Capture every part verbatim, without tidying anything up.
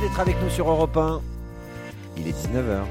d'être avec nous sur Europe un. Il est dix-neuf heures.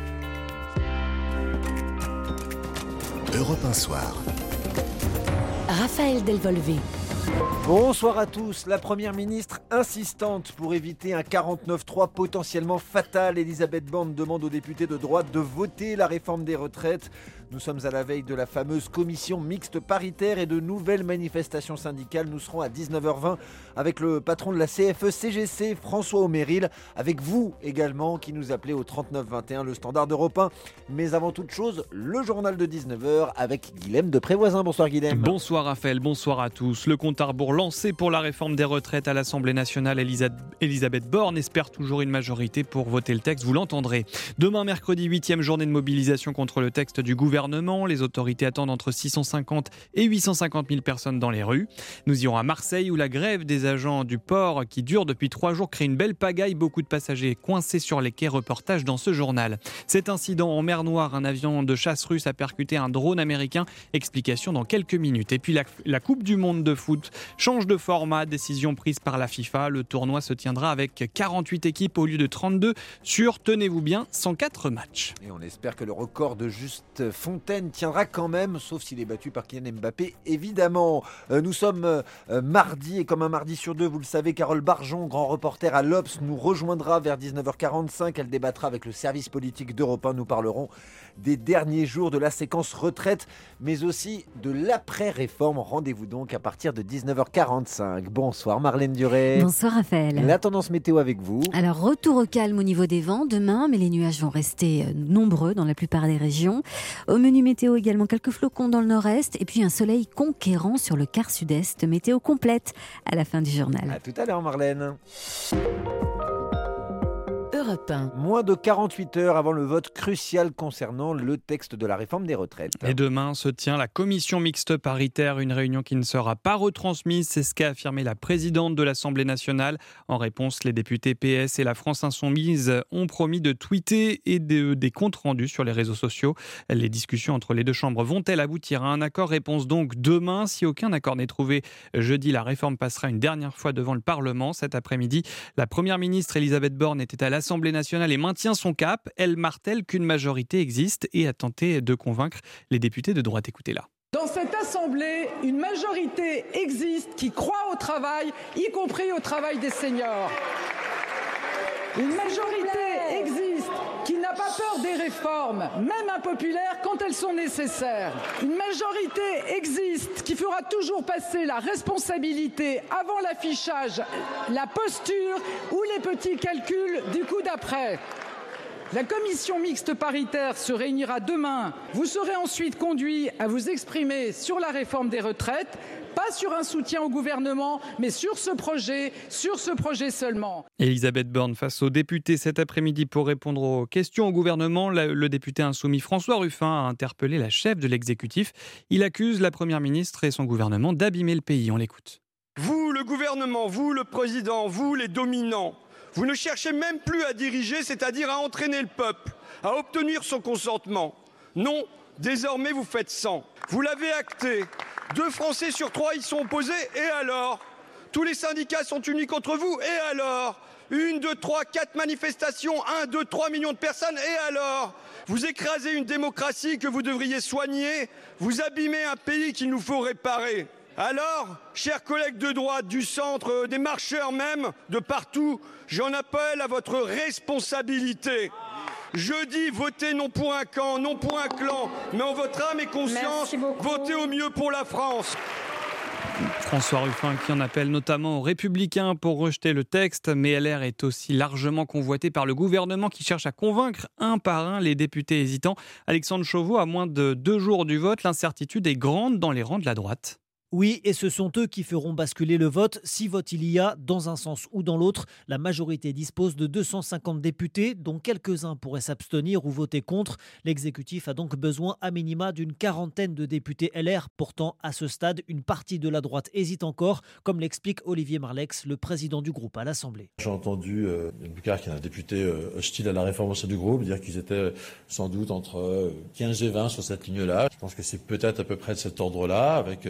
Europe un Soir. Raphaël Delvolvé. Bonsoir à tous. La première ministre insistante pour éviter un quarante-neuf trois potentiellement fatal. Elisabeth Borne demande aux députés de droite de voter la réforme des retraites. Nous sommes à la veille de la fameuse commission mixte paritaire et de nouvelles manifestations syndicales. Nous serons à dix-neuf heures vingt avec le patron de la C F E C G C, François Aumeril, avec vous également qui nous appelez au trente-neuf vingt et un, le standard d'Europe un. Mais avant toute chose, le journal de dix-neuf heures avec Guilhem de Prévoisin. Bonsoir Guilhem. Bonsoir Raphaël, bonsoir à tous. Le compte à rebours lancé pour la réforme des retraites à l'Assemblée nationale. Elisa- Elisabeth Borne espère toujours une majorité pour voter le texte, vous l'entendrez. Demain mercredi, huitième journée de mobilisation contre le texte du gouvernement. Les autorités attendent entre six cent cinquante et huit cent cinquante mille personnes dans les rues. Nous irons à Marseille où la grève des agents du port qui dure depuis trois jours crée une belle pagaille. Beaucoup de passagers coincés sur les quais. Reportage dans ce journal. Cet incident en mer Noire, un avion de chasse russe a percuté un drone américain. Explication dans quelques minutes. Et puis la, la Coupe du Monde de foot change de format. Décision prise par la FIFA. Le tournoi se tiendra avec quarante-huit équipes au lieu de trente-deux sur, tenez-vous bien, cent quatre matchs. Et on espère que le record de Juste Fontaine tiendra quand même, sauf s'il est battu par Kylian Mbappé, évidemment. Euh, nous sommes euh, mardi, et comme un mardi sur deux, vous le savez, Carole Barjon, grand reporter à l'Obs, nous rejoindra vers dix-neuf heures quarante-cinq. Elle débattra avec le service politique d'Europe un. Nous parlerons des derniers jours de la séquence retraite, mais aussi de l'après-réforme. Rendez-vous donc à partir de dix-neuf heures quarante-cinq. Bonsoir Marlène Duré. Bonsoir Raphaël. La tendance météo avec vous. Alors, retour au calme au niveau des vents demain, mais les nuages vont rester nombreux dans la plupart des régions. Au menu météo également, quelques flocons dans le nord-est et puis un soleil conquérant sur le quart sud-est. Météo complète à la fin du journal. À tout à l'heure Marlène. Europe un. Moins de quarante-huit heures avant le vote crucial concernant le texte de la réforme des retraites. Et demain se tient la commission mixte paritaire, une réunion qui ne sera pas retransmise. C'est ce qu'a affirmé la présidente de l'Assemblée nationale. En réponse, les députés P S et la France Insoumise ont promis de tweeter et de, des comptes rendus sur les réseaux sociaux. Les discussions entre les deux chambres vont-elles aboutir à un accord ? Réponse donc demain. Si aucun accord n'est trouvé jeudi, la réforme passera une dernière fois devant le Parlement. Cet après-midi, la première ministre Elisabeth Borne était à l'Assemblée nationale et maintient son cap. Elle martèle qu'une majorité existe et a tenté de convaincre les députés de droite. Écoutez-la. Dans cette Assemblée, une majorité existe qui croit au travail, y compris au travail des seniors. Une majorité existe qui n'a pas peur des réformes, même impopulaires, quand elles sont nécessaires. Une majorité existe qui fera toujours passer la responsabilité avant l'affichage, la posture ou les petits calculs du coup d'après. La commission mixte paritaire se réunira demain. Vous serez ensuite conduit à vous exprimer sur la réforme des retraites, pas sur un soutien au gouvernement, mais sur ce projet, sur ce projet seulement. Elisabeth Borne face aux députés cet après-midi pour répondre aux questions au gouvernement. Le député insoumis François Ruffin a interpellé la chef de l'exécutif. Il accuse la première ministre et son gouvernement d'abîmer le pays. On l'écoute. Vous, le gouvernement, vous, le président, vous, les dominants, vous ne cherchez même plus à diriger, c'est-à-dire à entraîner le peuple, à obtenir son consentement. Non, désormais vous faites sans. Vous l'avez acté. Deux Français sur trois y sont opposés, et alors ? Tous les syndicats sont unis contre vous, et alors ? Une, deux, trois, quatre manifestations, un, deux, trois millions de personnes, et alors ? Vous écrasez une démocratie que vous devriez soigner, vous abîmez un pays qu'il nous faut réparer. Alors, chers collègues de droite, du centre, des marcheurs même, de partout, j'en appelle à votre responsabilité. Jeudi, votez non pour un camp, non pour un clan, mais en votre âme et conscience, votez au mieux pour la France. François Ruffin qui en appelle notamment aux Républicains pour rejeter le texte, mais L R est aussi largement convoité par le gouvernement qui cherche à convaincre un par un les députés hésitants. Alexandre Chauveau, à moins de deux jours du vote, l'incertitude est grande dans les rangs de la droite. Oui, et ce sont eux qui feront basculer le vote. Si vote il y a, dans un sens ou dans l'autre, la majorité dispose de deux cent cinquante députés, dont quelques-uns pourraient s'abstenir ou voter contre. L'exécutif a donc besoin à minima d'une quarantaine de députés L R. Pourtant, à ce stade, une partie de la droite hésite encore, comme l'explique Olivier Marleix, le président du groupe à l'Assemblée. J'ai entendu euh, Boucard, qui est un député euh, hostile à la réforme au sein du groupe, dire qu'ils étaient sans doute entre quinze et vingt sur cette ligne-là. Je pense que c'est peut-être à peu près de cet ordre-là, avec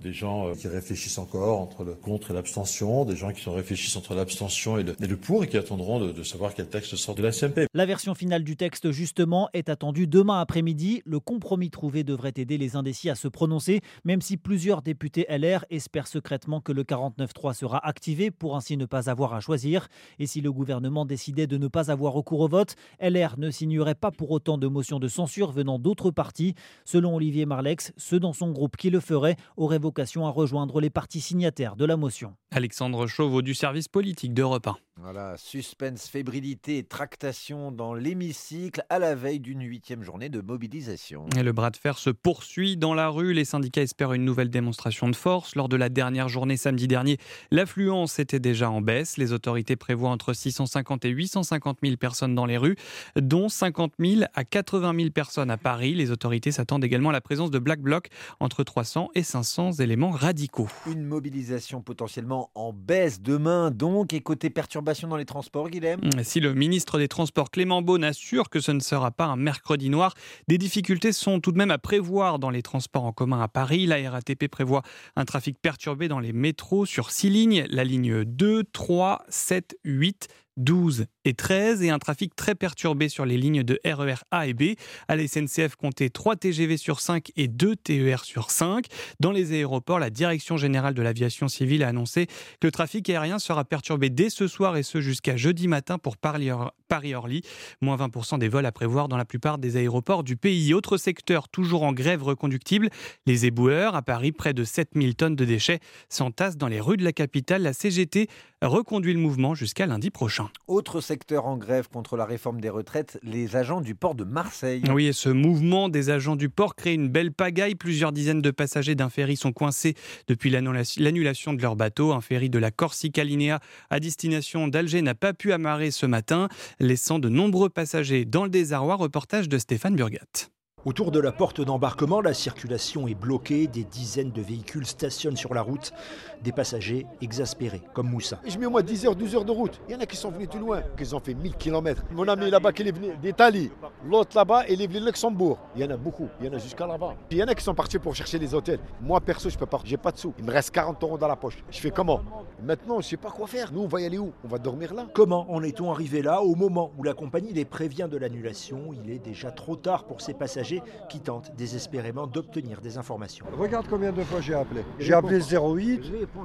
des gens qui réfléchissent encore entre le contre et l'abstention, des gens qui réfléchissent entre l'abstention et le, et le pour et qui attendront de, de savoir quel texte sort de la C M P. La version finale du texte, justement, est attendue demain après-midi. Le compromis trouvé devrait aider les indécis à se prononcer, même si plusieurs députés L R espèrent secrètement que le quarante-neuf trois sera activé pour ainsi ne pas avoir à choisir. Et si le gouvernement décidait de ne pas avoir recours au vote, L R ne signerait pas pour autant de motions de censure venant d'autres partis. Selon Olivier Marlex, ceux dans son groupe qui le feraient auraient vocation à rejoindre les partis signataires de la motion. Alexandre Chauveau du service politique d'Europe un. Voilà, suspense, fébrilité et tractation dans l'hémicycle à la veille d'une huitième journée de mobilisation. Et le bras de fer se poursuit dans la rue. Les syndicats espèrent une nouvelle démonstration de force. Lors de la dernière journée samedi dernier, l'affluence était déjà en baisse. Les autorités prévoient entre six cent cinquante et huit cent cinquante mille personnes dans les rues, dont cinquante mille à quatre-vingt mille personnes à Paris. Les autorités s'attendent également à la présence de Black Bloc, entre trois cents et cinq cents éléments radicaux. Une mobilisation potentiellement en baisse demain donc, et côté perturbation dans les transports, Guilhem ? Si le ministre des Transports Clément Beaune assure que ce ne sera pas un mercredi noir, des difficultés sont tout de même à prévoir dans les transports en commun à Paris. La R A T P prévoit un trafic perturbé dans les métros sur six lignes, la ligne deux, trois, sept, huit, douze et treize, et un trafic très perturbé sur les lignes de R E R A et B. À la S N C F, comptez trois T G V sur cinq et deux T E R sur cinq. Dans les aéroports, la Direction générale de l'aviation civile a annoncé que le trafic aérien sera perturbé dès ce soir et ce jusqu'à jeudi matin pour Paris-Orly. Moins vingt pour cent des vols à prévoir dans la plupart des aéroports du pays. Autre secteur toujours en grève reconductible, les éboueurs. À Paris, près de sept mille tonnes de déchets s'entassent dans les rues de la capitale. La C G T reconduit le mouvement jusqu'à lundi prochain. Autre secteur en grève contre la réforme des retraites, les agents du port de Marseille. Oui, et ce mouvement des agents du port crée une belle pagaille. Plusieurs dizaines de passagers d'un ferry sont coincés depuis l'annulation de leur bateau. Un ferry de la Corsica Linea à destination d'Alger n'a pas pu amarrer ce matin, laissant de nombreux passagers dans le désarroi. Reportage de Stéphane Burgat. Autour de la porte d'embarquement, la circulation est bloquée, des dizaines de véhicules stationnent sur la route, des passagers exaspérés, comme Moussa. Je mets au moins dix heures, douze heures de route. Il y en a qui sont venus tout loin, qui ont fait mille kilomètres. Mon ami là-bas qui est venu d'Italie, l'autre là-bas, il est venu de Luxembourg. Il y en a beaucoup, il y en a jusqu'à là-bas. Il y en a qui sont partis pour chercher les hôtels. Moi perso, je peux pas, j'ai pas de sous. Il me reste quarante euros dans la poche. Je fais comment ? Maintenant, je sais pas quoi faire. Nous, on va y aller où ? On va dormir là ? Comment en est-on arrivé là au moment où la compagnie les prévient de l'annulation ? Il est déjà trop tard pour ces passagers qui tentent désespérément d'obtenir des informations. Regarde combien de fois j'ai appelé. J'ai appelé zéro huit.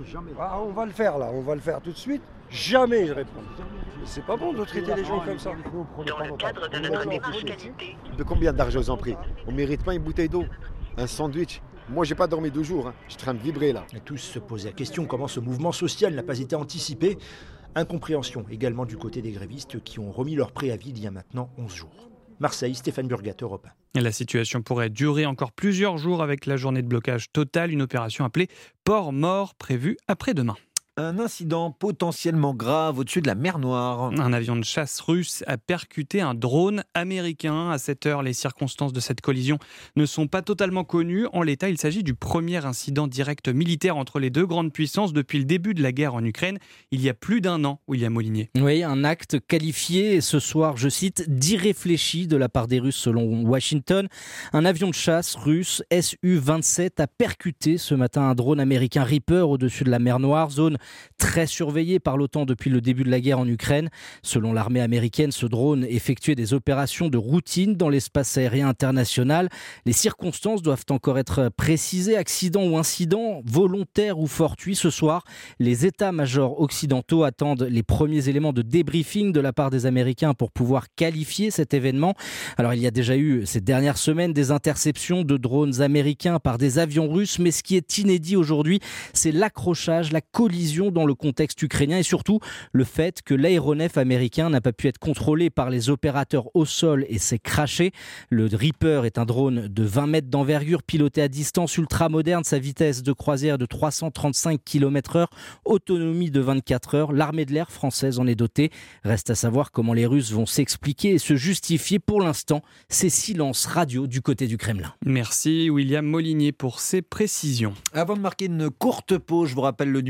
Ah, on va le faire là, on va le faire tout de suite. Jamais ils répondent. C'est pas bon de traiter les gens comme ça. Dans le cadre de notre démarche qualité. De combien d'argent ils ont pris ? On mérite pas une bouteille d'eau, un sandwich. Moi, j'ai pas dormi deux jours. Hein. Je suis en train de vibrer là. Et tous se posaient la question comment ce mouvement social n'a pas été anticipé. Incompréhension également du côté des grévistes qui ont remis leur préavis il y a maintenant onze jours. Marseille, Stéphane Burgat, Europe un. La situation pourrait durer encore plusieurs jours avec la journée de blocage totale, une opération appelée Port Mort prévue après-demain. Un incident potentiellement grave au-dessus de la mer Noire. Un avion de chasse russe a percuté un drone américain. À cette heure, les circonstances de cette collision ne sont pas totalement connues. En l'état, il s'agit du premier incident direct militaire entre les deux grandes puissances depuis le début de la guerre en Ukraine, il y a plus d'un an, William Molinier. Oui, un acte qualifié ce soir, je cite, d'irréfléchi de la part des Russes selon Washington. Un avion de chasse russe S U vingt-sept a percuté ce matin un drone américain Reaper au-dessus de la mer Noire, zone très surveillé par l'OTAN depuis le début de la guerre en Ukraine. Selon l'armée américaine, ce drone effectuait des opérations de routine dans l'espace aérien international. Les circonstances doivent encore être précisées. Accident ou incident, volontaire ou fortuit, ce soir, les états-majors occidentaux attendent les premiers éléments de débriefing de la part des Américains pour pouvoir qualifier cet événement. Alors, il y a déjà eu ces dernières semaines des interceptions de drones américains par des avions russes, mais ce qui est inédit aujourd'hui, c'est l'accrochage, la collision dans le contexte ukrainien et surtout le fait que l'aéronef américain n'a pas pu être contrôlé par les opérateurs au sol et s'est crashé. Le Reaper est un drone de vingt mètres d'envergure piloté à distance ultra moderne, sa vitesse de croisière de trois cent trente-cinq kilomètres heure, autonomie de vingt-quatre heures. L'armée de l'air française en est dotée. Reste à savoir comment les Russes vont s'expliquer et se justifier. Pour l'instant, ces silences radio du côté du Kremlin. Merci William Molinier pour ces précisions. Avant de marquer une courte pause, je vous rappelle le numéro du stand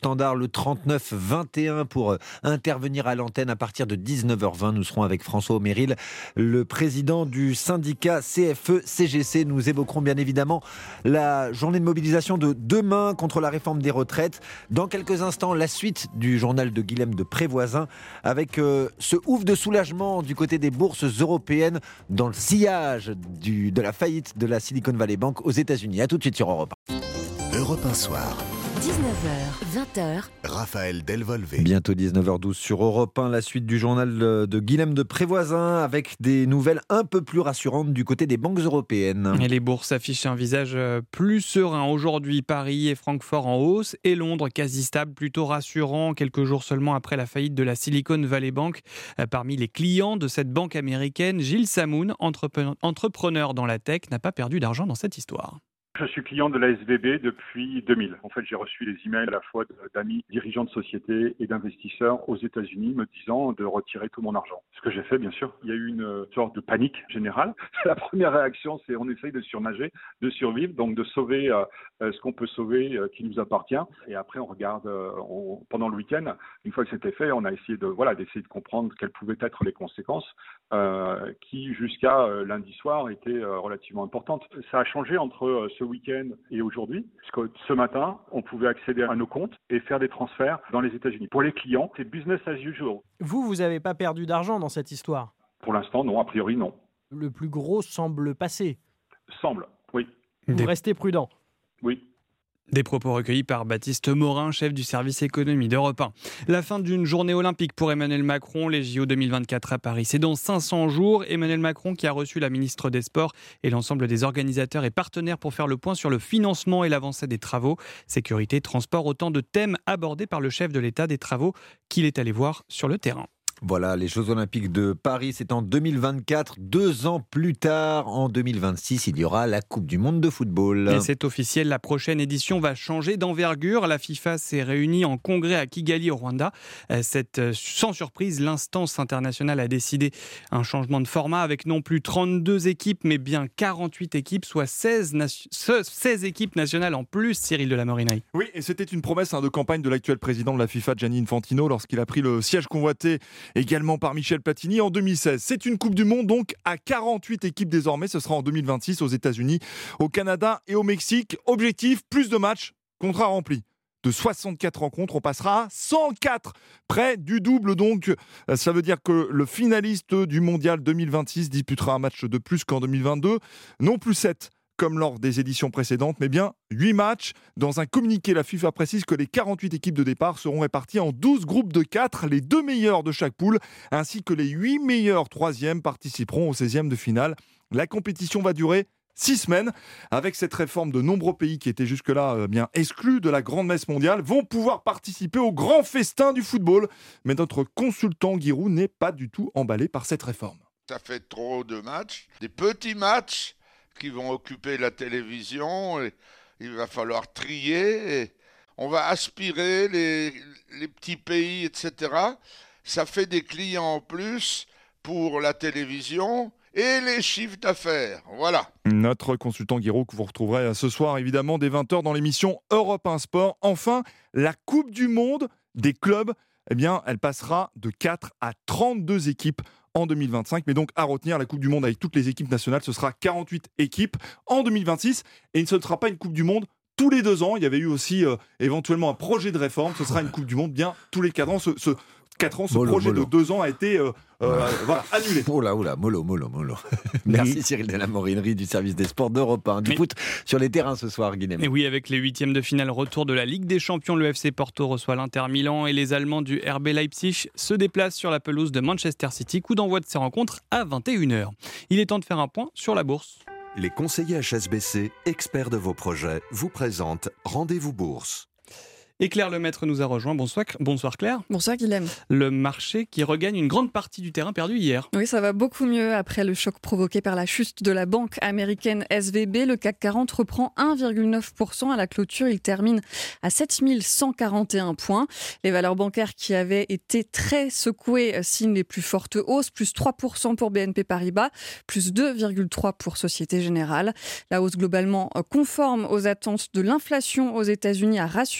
standard le trente-neuf vingt et un pour intervenir à l'antenne à partir de dix-neuf heures vingt. Nous serons avec François Omeril, le président du syndicat C F E C G C. Nous évoquerons bien évidemment la journée de mobilisation de demain contre la réforme des retraites. Dans quelques instants, la suite du journal de Guilhem de Prévoisin avec euh, ce ouf de soulagement du côté des bourses européennes dans le sillage du, de la faillite de la Silicon Valley Bank aux États-Unis. A tout de suite sur Europe un. Europe un soir. dix-neuf heures, vingt heures. Raphaël Delvolvé. Bientôt dix-neuf heures douze sur Europe un, la suite du journal de Guilhem de Prévoisin avec des nouvelles un peu plus rassurantes du côté des banques européennes. Et les bourses affichent un visage plus serein. Aujourd'hui, Paris et Francfort en hausse et Londres quasi stable, plutôt rassurant quelques jours seulement après la faillite de la Silicon Valley Bank. Parmi les clients de cette banque américaine, Gilles Samoun, entrepreneur dans la tech, n'a pas perdu d'argent dans cette histoire. Je suis client de la S V B depuis deux mille. En fait, j'ai reçu des emails à la fois d'amis, dirigeants de sociétés et d'investisseurs aux États-Unis me disant de retirer tout mon argent. Ce que j'ai fait, bien sûr. Il y a eu une sorte de panique générale. La première réaction, c'est on essaye de surnager, de survivre, donc de sauver euh, ce qu'on peut sauver euh, qui nous appartient. Et après, on regarde euh, on, pendant le week-end. Une fois que c'était fait, on a essayé de voilà d'essayer de comprendre quelles pouvaient être les conséquences euh, qui, jusqu'à euh, lundi soir, étaient euh, relativement importantes. Ça a changé entre euh, ce week-end et aujourd'hui, puisque ce matin, on pouvait accéder à nos comptes et faire des transferts dans les États-Unis. Pour les clients, c'est business as usual. Vous, vous n'avez pas perdu d'argent dans cette histoire ? Pour l'instant, non. A priori, non. Le plus gros semble passer. Semble, oui. Vous Des... restez prudent. Oui. Des propos recueillis par Baptiste Morin, chef du service économie d'Europe un. La fin d'une journée olympique pour Emmanuel Macron, les J O deux mille vingt-quatre à Paris. C'est dans cinq cents jours. Emmanuel Macron qui a reçu la ministre des Sports et l'ensemble des organisateurs et partenaires pour faire le point sur le financement et l'avancée des travaux. Sécurité, transport, autant de thèmes abordés par le chef de l'État des travaux qu'il est allé voir sur le terrain. Voilà, les Jeux Olympiques de Paris, c'est en deux mille vingt-quatre. Deux ans plus tard, en deux mille vingt-six, il y aura la Coupe du Monde de football. Et c'est officiel, la prochaine édition va changer d'envergure. La FIFA s'est réunie en congrès à Kigali, au Rwanda. Cette, sans surprise, l'instance internationale a décidé un changement de format avec non plus trente-deux équipes, mais bien quarante-huit équipes, soit seize, nation... seize équipes nationales en plus, Cyril de la Morinerie. Oui, et c'était une promesse hein, de campagne de l'actuel président de la FIFA, Gianni Infantino, lorsqu'il a pris le siège convoité également par Michel Platini en deux mille seize. C'est une Coupe du Monde donc à quarante-huit équipes désormais. Ce sera en deux mille vingt-six aux États-Unis, au Canada et au Mexique. Objectif, plus de matchs, contrat rempli. De soixante-quatre rencontres, on passera à cent quatre, près du double donc. Ça veut dire que le finaliste du Mondial deux mille vingt-six disputera un match de plus qu'en deux mille vingt-deux. Non plus sept. Comme lors des éditions précédentes, mais bien huit matchs. Dans un communiqué, la FIFA précise que les quarante-huit équipes de départ seront réparties en douze groupes de quatre. Les deux meilleurs de chaque poule, ainsi que les huit meilleurs troisièmes participeront au seizième de finale. La compétition va durer six semaines. Avec cette réforme, de nombreux pays qui étaient jusque-là euh, bien exclus de la grande messe mondiale vont pouvoir participer au grand festin du football. Mais notre consultant Giroud n'est pas du tout emballé par cette réforme. Ça fait trop de matchs, des petits matchs qui vont occuper la télévision, et il va falloir trier, et on va aspirer les, les petits pays, et cetera. Ça fait des clients en plus pour la télévision et les chiffres d'affaires, voilà. Notre consultant Giroud que vous retrouverez ce soir évidemment dès vingt heures dans l'émission Europe un Sport. Enfin, la Coupe du Monde des clubs, eh bien, elle passera de quatre à trente-deux équipes en deux mille vingt-cinq, mais donc à retenir, la Coupe du Monde avec toutes les équipes nationales, ce sera quarante-huit équipes en deux mille vingt-six, et ce ne sera pas une Coupe du Monde tous les deux ans. Il y avait eu aussi euh, éventuellement un projet de réforme, ce sera une Coupe du Monde bien tous les quatre ans. Ce, ce, quatre ans, ce mollo, projet mollo. de deux ans a été euh, euh, voilà, annulé. Oh là, oh là, mollo, mollo, mollo. Merci Cyril de la Morinerie du service des sports d'Europe un. Du Mais... foot sur les terrains ce soir, Guilhem. Et oui, avec les huitièmes de finale retour de la Ligue des Champions, le F C Porto reçoit l'Inter Milan et les Allemands du R B Leipzig se déplacent sur la pelouse de Manchester City. Coup d'envoi de ces rencontres à vingt et une heures. Il est temps de faire un point sur la bourse. Les conseillers H S B C, experts de vos projets, vous présentent Rendez-vous Bourse. Et Claire Lemaître nous a rejoint. Bonsoir, bonsoir Claire. Bonsoir Guilhem. Le marché qui regagne une grande partie du terrain perdu hier. Oui, ça va beaucoup mieux après le choc provoqué par la chute de la banque américaine S V B. Le C A C quarante reprend un virgule neuf pour cent à la clôture. Il termine à sept mille cent quarante et un points. Les valeurs bancaires qui avaient été très secouées signent les plus fortes hausses. Plus trois pour cent pour B N P Paribas, plus deux virgule trois pour cent pour Société Générale. La hausse globalement conforme aux attentes de l'inflation aux États-Unis a rassuré, même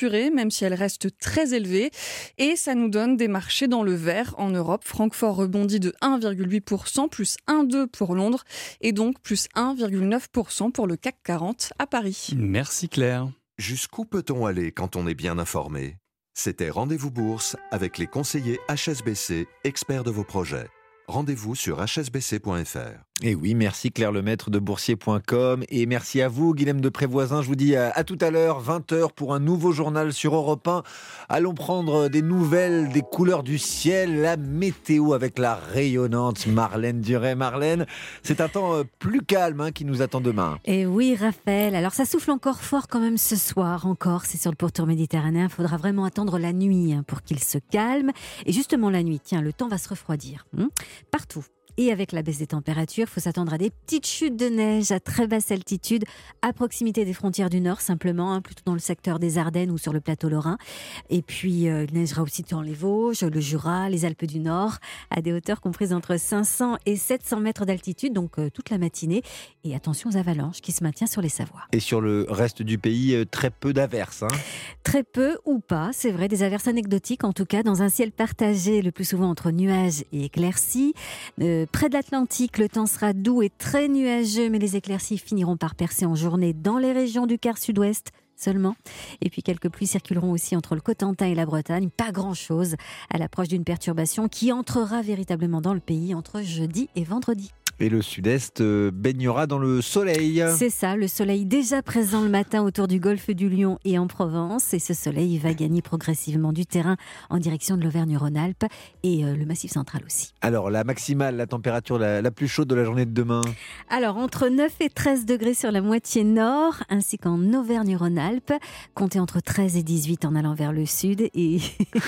même si elle reste très élevée. Et ça nous donne des marchés dans le vert en Europe. Francfort rebondit de un virgule huit pour cent, plus un virgule deux pour Londres et donc plus un virgule neuf pour cent pour le C A C quarante à Paris. Merci Claire. Jusqu'où peut-on aller quand on est bien informé ? C'était Rendez-vous Bourse avec les conseillers H S B C, experts de vos projets. Rendez-vous sur h s b c point f r. Et oui, merci Claire Lemaître de boursier point com et merci à vous Guilhem de Prévoisin. Je vous dis à, à tout à l'heure, vingt heures pour un nouveau journal sur Europe un. Allons prendre des nouvelles, des couleurs du ciel, la météo avec la rayonnante Marlène Duret. Marlène, c'est un temps plus calme hein, qui nous attend demain. Et oui Raphaël, alors ça souffle encore fort quand même ce soir, encore, c'est sur le pourtour méditerranéen. Il faudra vraiment attendre la nuit hein, pour qu'il se calme. Et justement la nuit, tiens, le temps va se refroidir. Hum Partout. Et avec la baisse des températures, il faut s'attendre à des petites chutes de neige à très basse altitude, à proximité des frontières du Nord simplement, hein, plutôt dans le secteur des Ardennes ou sur le plateau lorrain. Et puis euh, il neigera aussi dans les Vosges, le Jura, les Alpes du Nord, à des hauteurs comprises entre cinq cents et sept cents mètres d'altitude, donc euh, toute la matinée. Et attention aux avalanches qui se maintiennent sur les Savoies. Et sur le reste du pays, euh, très peu d'averses. Hein. Très peu ou pas, c'est vrai, des averses anecdotiques en tout cas, dans un ciel partagé le plus souvent entre nuages et éclaircies. Euh, Près de l'Atlantique, le temps sera doux et très nuageux, mais les éclaircies finiront par percer en journée dans les régions du quart sud-ouest seulement. Et puis quelques pluies circuleront aussi entre le Cotentin et la Bretagne. Pas grand-chose à l'approche d'une perturbation qui entrera véritablement dans le pays entre jeudi et vendredi. Et le sud-est baignera dans le soleil. C'est ça, le soleil déjà présent le matin autour du golfe du Lion et en Provence. Et ce soleil va gagner progressivement du terrain en direction de l'Auvergne-Rhône-Alpes et euh, le Massif central aussi. Alors, la maximale, la température la, la plus chaude de la journée de demain ? Alors, entre neuf et treize degrés sur la moitié nord, ainsi qu'en Auvergne-Rhône-Alpes. Comptez entre treize et dix-huit en allant vers le sud. Et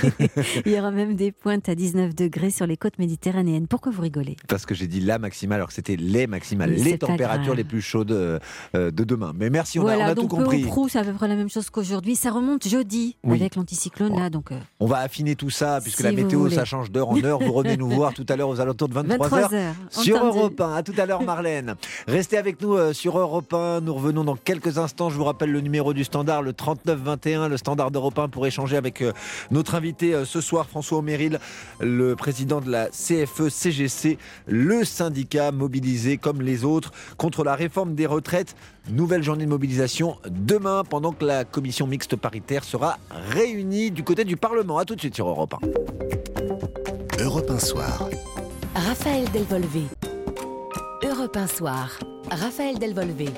il y aura même des pointes à dix-neuf degrés sur les côtes méditerranéennes. Pourquoi vous rigolez ? Parce que j'ai dit la maximale. Alors que c'était les maximales, Mais les températures les plus chaudes euh, de demain. Mais merci, on voilà, a, on a donc tout compris. Peu ou prou, c'est à peu près la même chose qu'aujourd'hui. Ça remonte jeudi oui. avec l'anticyclone là. Donc, euh... on va affiner tout ça puisque si la météo voulez. Ça change d'heure en heure. Vous revenez nous voir tout à l'heure aux alentours de vingt-trois heures sur Europe un. À tout à l'heure Marlène. Restez avec nous euh, sur Europe un. Nous revenons dans quelques instants. Je vous rappelle le numéro du standard, le trente-neuf vingt et un, le standard d'Europe un pour échanger avec euh, notre invité euh, ce soir, François Omeril, le président de la C F E C G C, le syndicat mobilisé comme les autres contre la réforme des retraites. Nouvelle journée de mobilisation demain pendant que la commission mixte paritaire sera réunie du côté du Parlement. A tout de suite sur Europe un. Europe un soir. Raphaël Delvolvé. Europe un soir. Raphaël Delvolvé.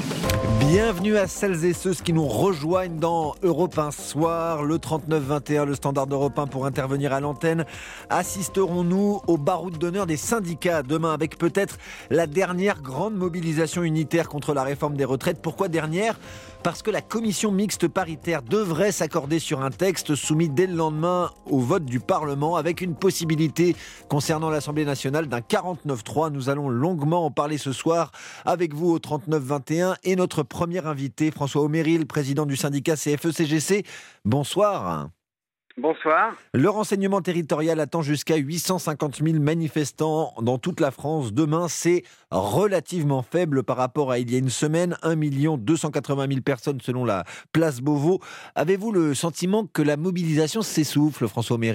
Bienvenue à celles et ceux qui nous rejoignent dans Europe un soir. Le trente-neuf vingt et un, le standard d'Europe un pour intervenir à l'antenne. Assisterons-nous au baroud d'honneur des syndicats demain avec peut-être la dernière grande mobilisation unitaire contre la réforme des retraites. Pourquoi dernière ? Parce que la commission mixte paritaire devrait s'accorder sur un texte soumis dès le lendemain au vote du Parlement avec une possibilité concernant l'Assemblée nationale d'un quarante-neuf trois. Nous allons longuement en parler ce soir avec vous au trente-neuf vingt et un et notre premier invité, François Omeril, président du syndicat C F E C G C. Bonsoir. Bonsoir. Le renseignement territorial attend jusqu'à huit cent cinquante mille manifestants dans toute la France. Demain, c'est relativement faible par rapport à il y a une semaine. un million deux cent quatre-vingt mille personnes selon la place Beauvau. Avez-vous le sentiment que la mobilisation s'essouffle, François Omeril ?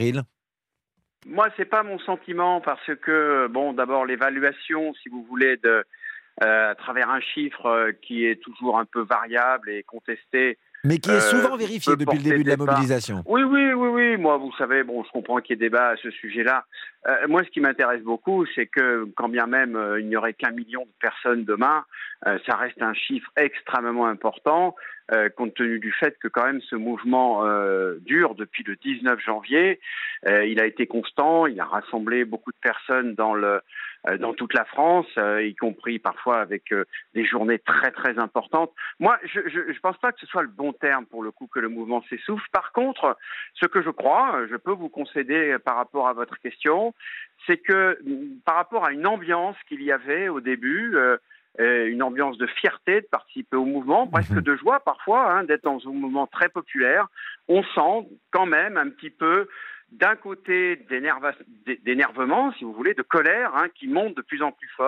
Moi, c'est pas mon sentiment parce que, bon, d'abord, l'évaluation, si vous voulez, de, euh, à travers un chiffre euh, qui est toujours un peu variable et contesté, mais qui est souvent vérifié euh, depuis le début de la mobilisation. Oui, oui, oui, oui. Moi, vous savez, bon, je comprends qu'il y ait débat à ce sujet-là. Euh, moi, ce qui m'intéresse beaucoup, c'est que, quand bien même euh, il n'y aurait qu'un million de personnes demain, euh, ça reste un chiffre extrêmement important, euh, compte tenu du fait que, quand même, ce mouvement euh, dure depuis le dix-neuf janvier. Euh, il a été constant, il a rassemblé beaucoup de personnes dans le dans toute la France, euh, y compris parfois avec euh, des journées très très importantes. Moi, je ne pense pas que ce soit le bon terme pour le coup que le mouvement s'essouffle. Par contre, ce que je crois, je peux vous concéder par rapport à votre question, c'est que par rapport à une ambiance qu'il y avait au début, euh, une ambiance de fierté de participer au mouvement, presque de joie parfois, hein, d'être dans un mouvement très populaire, on sent quand même un petit peu d'un côté d'énerva- d'énervement, si vous voulez, de colère, hein, qui monte de plus en plus fort,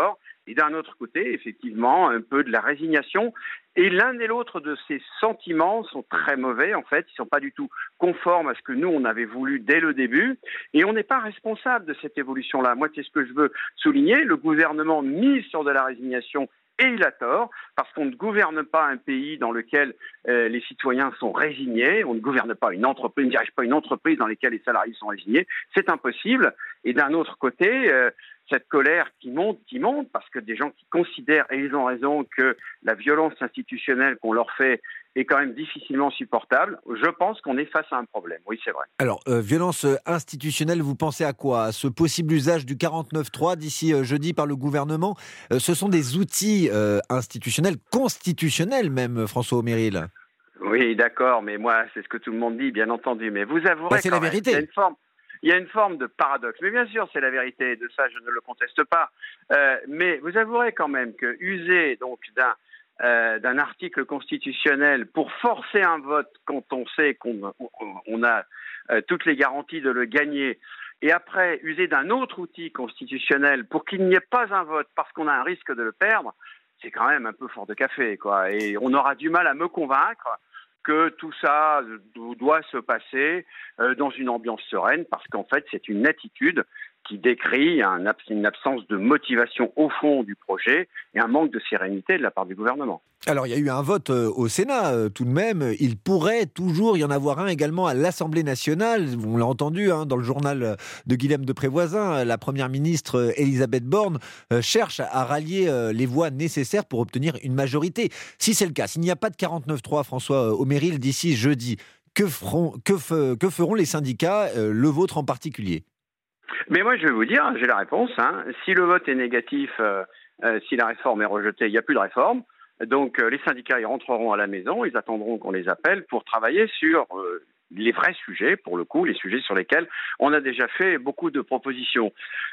Et d'un autre côté, effectivement, un peu de la résignation. Et l'un et l'autre de ces sentiments sont très mauvais, en fait. Ils ne sont pas du tout conformes à ce que nous, on avait voulu dès le début. Et on n'est pas responsable de cette évolution-là. Moi, c'est ce que je veux souligner. Le gouvernement mise sur de la résignation et il a tort, parce qu'on ne gouverne pas un pays dans lequel euh, les citoyens sont résignés. On ne gouverne pas une entreprise, on ne dirige pas une entreprise dans laquelle les salariés sont résignés. C'est impossible. Et d'un autre côté, euh, cette colère qui monte, qui monte, parce que des gens qui considèrent, et ils ont raison, que la violence institutionnelle qu'on leur fait est quand même difficilement supportable, je pense qu'on est face à un problème. Oui, c'est vrai. Alors, euh, violence institutionnelle, vous pensez à quoi ? À ce possible usage du quarante-neuf trois d'ici euh, jeudi par le gouvernement ? euh, Ce sont des outils euh, institutionnels, constitutionnels même, François Aumeril. Oui, d'accord, mais moi, c'est ce que tout le monde dit, bien entendu. Mais vous avouerez bah, c'est quand la même, vérité. Il y a une forme... Il y a une forme de paradoxe, mais bien sûr c'est la vérité, de ça je ne le conteste pas. Euh, mais vous avouerez quand même que user donc d'un, euh, d'un article constitutionnel pour forcer un vote quand on sait qu'on on a euh, toutes les garanties de le gagner, et après user d'un autre outil constitutionnel pour qu'il n'y ait pas un vote parce qu'on a un risque de le perdre, c'est quand même un peu fort de café, quoi. Et on aura du mal à me convaincre que tout ça doit se passer dans une ambiance sereine, parce qu'en fait, c'est une attitude qui décrit un, une absence de motivation au fond du projet et un manque de sérénité de la part du gouvernement. Alors, il y a eu un vote au Sénat, tout de même. Il pourrait toujours y en avoir un également à l'Assemblée nationale. On l'a entendu hein, dans le journal de Guilhem de Prévoisin. La Première ministre Elisabeth Borne cherche à rallier les voix nécessaires pour obtenir une majorité. Si c'est le cas, s'il n'y a pas de quarante-neuf trois, François Aumeril, d'ici jeudi, que feront, que, f- que feront les syndicats, le vôtre en particulier ? Mais moi, je vais vous dire, j'ai la réponse. Hein. Si le vote est négatif, euh, euh, si la réforme est rejetée, il n'y a plus de réforme. Donc, euh, les syndicats, ils rentreront à la maison, ils attendront qu'on les appelle pour travailler sur euh, les vrais sujets, pour le coup, les sujets sur lesquels on a déjà fait beaucoup de propositions.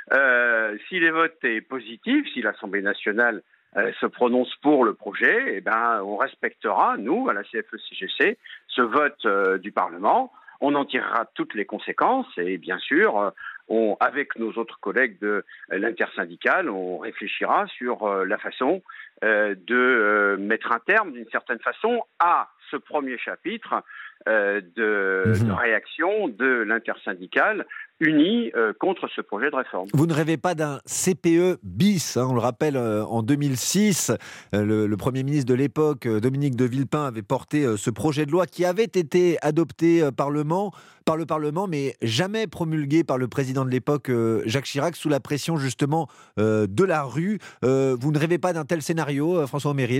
Euh, si les votes est positif, si l'Assemblée nationale euh, se prononce pour le projet, eh ben, on respectera, nous, à la C F E C G C, ce vote euh, du Parlement. On en tirera toutes les conséquences et bien sûr, on, avec nos autres collègues de l'intersyndicale, on réfléchira sur la façon euh, de euh, mettre un terme, d'une certaine façon, à ce premier chapitre euh, de, mmh. de réaction de l'intersyndicale unie euh, contre ce projet de réforme. Vous ne rêvez pas d'un C P E bis, hein, on le rappelle, euh, en deux mille six, euh, le, le Premier ministre de l'époque, euh, Dominique de Villepin, avait porté euh, ce projet de loi qui avait été adopté euh, parlement, par le Parlement, mais jamais promulgué par le président de l'époque, euh, Jacques Chirac, sous la pression justement euh, de la rue. Euh, vous ne rêvez pas d'un tel scénario, euh, François Aumeril ?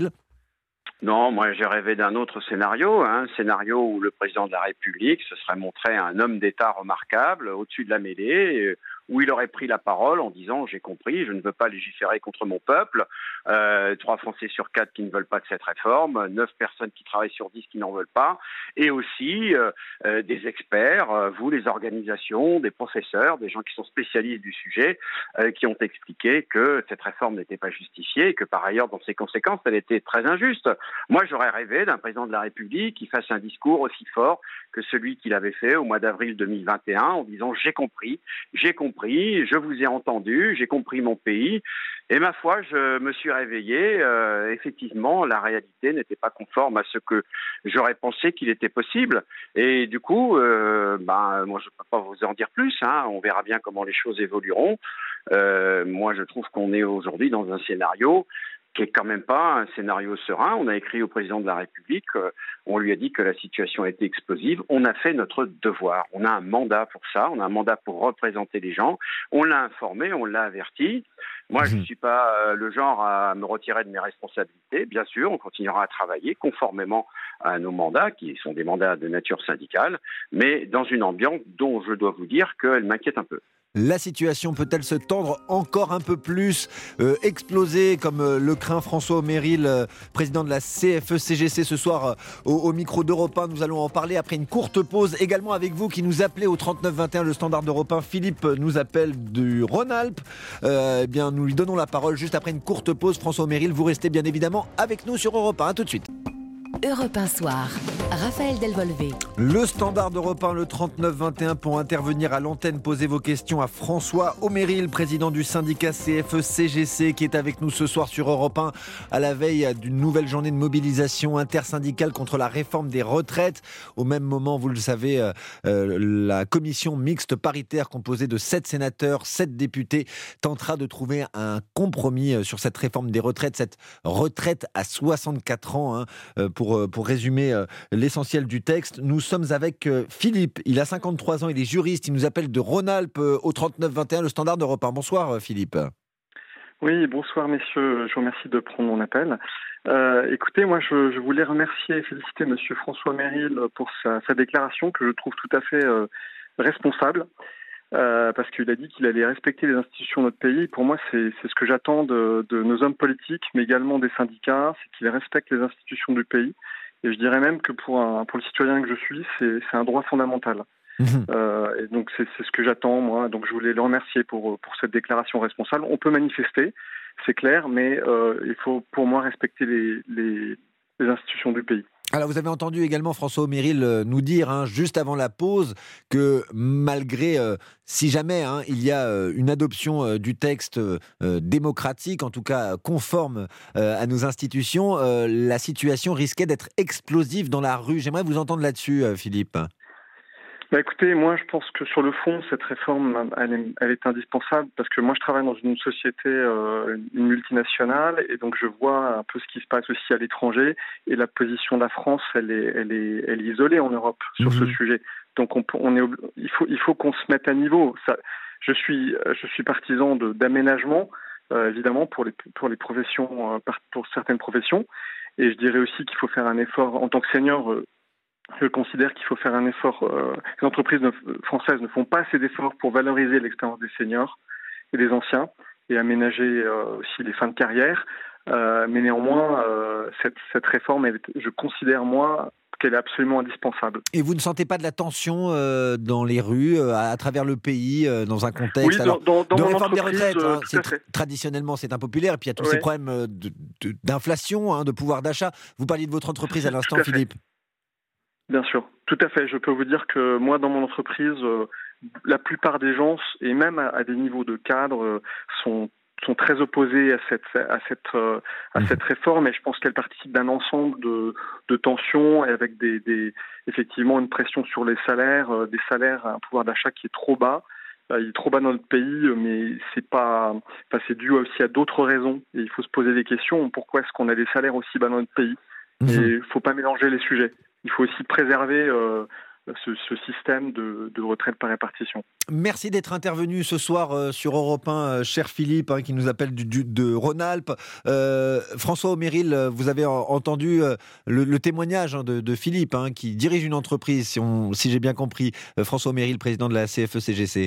Non, moi j'ai rêvé d'un autre scénario, hein, un scénario où le président de la République se serait montré un homme d'État remarquable, au-dessus de la mêlée, où il aurait pris la parole en disant « j'ai compris, je ne veux pas légiférer contre mon peuple, euh, trois Français sur quatre qui ne veulent pas de cette réforme, neuf personnes qui travaillent sur dix qui n'en veulent pas, et aussi euh, euh, des experts, euh, vous les organisations, des professeurs, des gens qui sont spécialistes du sujet, euh, qui ont expliqué que cette réforme n'était pas justifiée et que par ailleurs dans ses conséquences elle était très injuste. Moi j'aurais rêvé d'un président de la République qui fasse un discours aussi fort que celui qu'il avait fait au mois d'avril deux mille vingt et un en disant « j'ai compris, j'ai compris, je vous ai entendu, j'ai compris mon pays et ma foi, je me suis réveillé. Euh, effectivement, la réalité n'était pas conforme à ce que j'aurais pensé qu'il était possible. Et du coup, euh, ben, moi, je ne peux pas vous en dire plus. Hein, on verra bien comment les choses évolueront. Euh, moi, je trouve qu'on est aujourd'hui dans un scénario qui est quand même pas un scénario serein. On a écrit au président de la République, euh, on lui a dit que la situation était explosive. On a fait notre devoir. On a un mandat pour ça. On a un mandat pour représenter les gens. On l'a informé, on l'a averti. Moi, mmh. je ne suis pas euh, le genre à me retirer de mes responsabilités. Bien sûr, on continuera à travailler conformément à nos mandats, qui sont des mandats de nature syndicale, mais dans une ambiance dont je dois vous dire qu'elle m'inquiète un peu. La situation peut-elle se tendre encore un peu plus, euh, exploser comme euh, le craint François Aumeril, euh, président de la C F E C G C ce soir euh, au, au micro d'Europe un. Nous allons en parler après une courte pause. Également avec vous qui nous appelez au trente-neuf vingt et un, le standard d'Europe un. Philippe nous appelle du Rhône-Alpes. Euh, eh bien, nous lui donnons la parole juste après une courte pause. François Aumeril, vous restez bien évidemment avec nous sur Europe un. À tout de suite. Europe un Soir, Raphaël Delvolvé. Le standard d'Europe un, le trente-neuf vingt et un, pour intervenir à l'antenne. Posez vos questions à François Omeril, président du syndicat C F E C G C, qui est avec nous ce soir sur Europe un, à la veille d'une nouvelle journée de mobilisation intersyndicale contre la réforme des retraites. Au même moment, vous le savez, euh, euh, la commission mixte paritaire composée de sept sénateurs, sept députés, tentera de trouver un compromis sur cette réforme des retraites, cette retraite à soixante-quatre ans, hein, pour, pour résumer euh, l'essentiel du texte. Nous sommes avec euh, Philippe, il a cinquante-trois ans, il est juriste, il nous appelle de Rhône-Alpes euh, au trente-neuf vingt et un, le standard d'Europe un. Bonsoir euh, Philippe. Oui, bonsoir messieurs, je vous remercie de prendre mon appel. Euh, écoutez, moi je, je voulais remercier et féliciter monsieur François Omeril pour sa, sa déclaration que je trouve tout à fait euh, responsable. Euh, parce qu'il a dit qu'il allait respecter les institutions de notre pays. Pour moi, c'est, c'est ce que j'attends de, de nos hommes politiques, mais également des syndicats, c'est qu'ils respectent les institutions du pays. Et je dirais même que pour, un, pour le citoyen que je suis, c'est, c'est un droit fondamental. Mmh. Euh, et donc c'est, c'est ce que j'attends, moi. Donc je voulais le remercier pour, pour cette déclaration responsable. On peut manifester, c'est clair, mais euh, il faut pour moi respecter les, les, les institutions du pays. Alors vous avez entendu également François Omeril nous dire, hein, juste avant la pause, que malgré, euh, si jamais hein, il y a euh, une adoption euh, du texte euh, démocratique, en tout cas conforme euh, à nos institutions, euh, la situation risquait d'être explosive dans la rue. J'aimerais vous entendre là-dessus, euh, Philippe. Bah écoutez, moi je pense que sur le fond, cette réforme, elle est, elle est indispensable parce que moi je travaille dans une société, euh, une multinationale, et donc je vois un peu ce qui se passe aussi à l'étranger, et la position de la France, elle est, elle est, elle est isolée en Europe sur mmh. ce sujet. Donc on, on est, il faut, il faut qu'on se mette à niveau. Ça, je suis, je suis partisan de, d'aménagement, euh, évidemment pour les, pour les professions, euh, pour certaines professions, et je dirais aussi qu'il faut faire un effort en tant que senior. Euh, Je considère qu'il faut faire un effort. Euh, les entreprises ne, françaises ne font pas assez d'efforts pour valoriser l'expérience des seniors et des anciens et aménager euh, aussi les fins de carrière. Euh, mais néanmoins, euh, cette, cette réforme, elle, je considère, moi, qu'elle est absolument indispensable. Et vous ne sentez pas de la tension euh, dans les rues, euh, à travers le pays, euh, dans un contexte oui, dans, dans, dans de mon réforme des retraites euh, hein, c'est tr- Traditionnellement, c'est impopulaire. Et puis il y a tous ouais. ces problèmes de, de, d'inflation, hein, de pouvoir d'achat. Vous parliez de votre entreprise à l'instant, à Philippe. Bien sûr, tout à fait. Je peux vous dire que moi, dans mon entreprise, euh, la plupart des gens, et même à, à des niveaux de cadre, euh, sont sont très opposés à cette à cette euh, à cette réforme, et je pense qu'elle participe d'un ensemble de de tensions, et avec des, des effectivement une pression sur les salaires, euh, des salaires, un pouvoir d'achat qui est trop bas. Euh, il est trop bas dans notre pays, mais c'est pas, enfin, c'est dû aussi à d'autres raisons. Et il faut se poser des questions. Pourquoi est-ce qu'on a des salaires aussi bas dans notre pays ? Mmh. Et il faut pas mélanger les sujets. Il faut aussi préserver euh, ce, ce système de, de retraite par répartition. Merci d'être intervenu ce soir euh, sur Europe un, euh, cher Philippe, hein, qui nous appelle du, du, de Rhône-Alpes. Euh, François Omeril, vous avez en, entendu euh, le, le témoignage hein, de, de Philippe, hein, qui dirige une entreprise, si, on, si j'ai bien compris. Euh, François Omeril, président de la C F E C G C.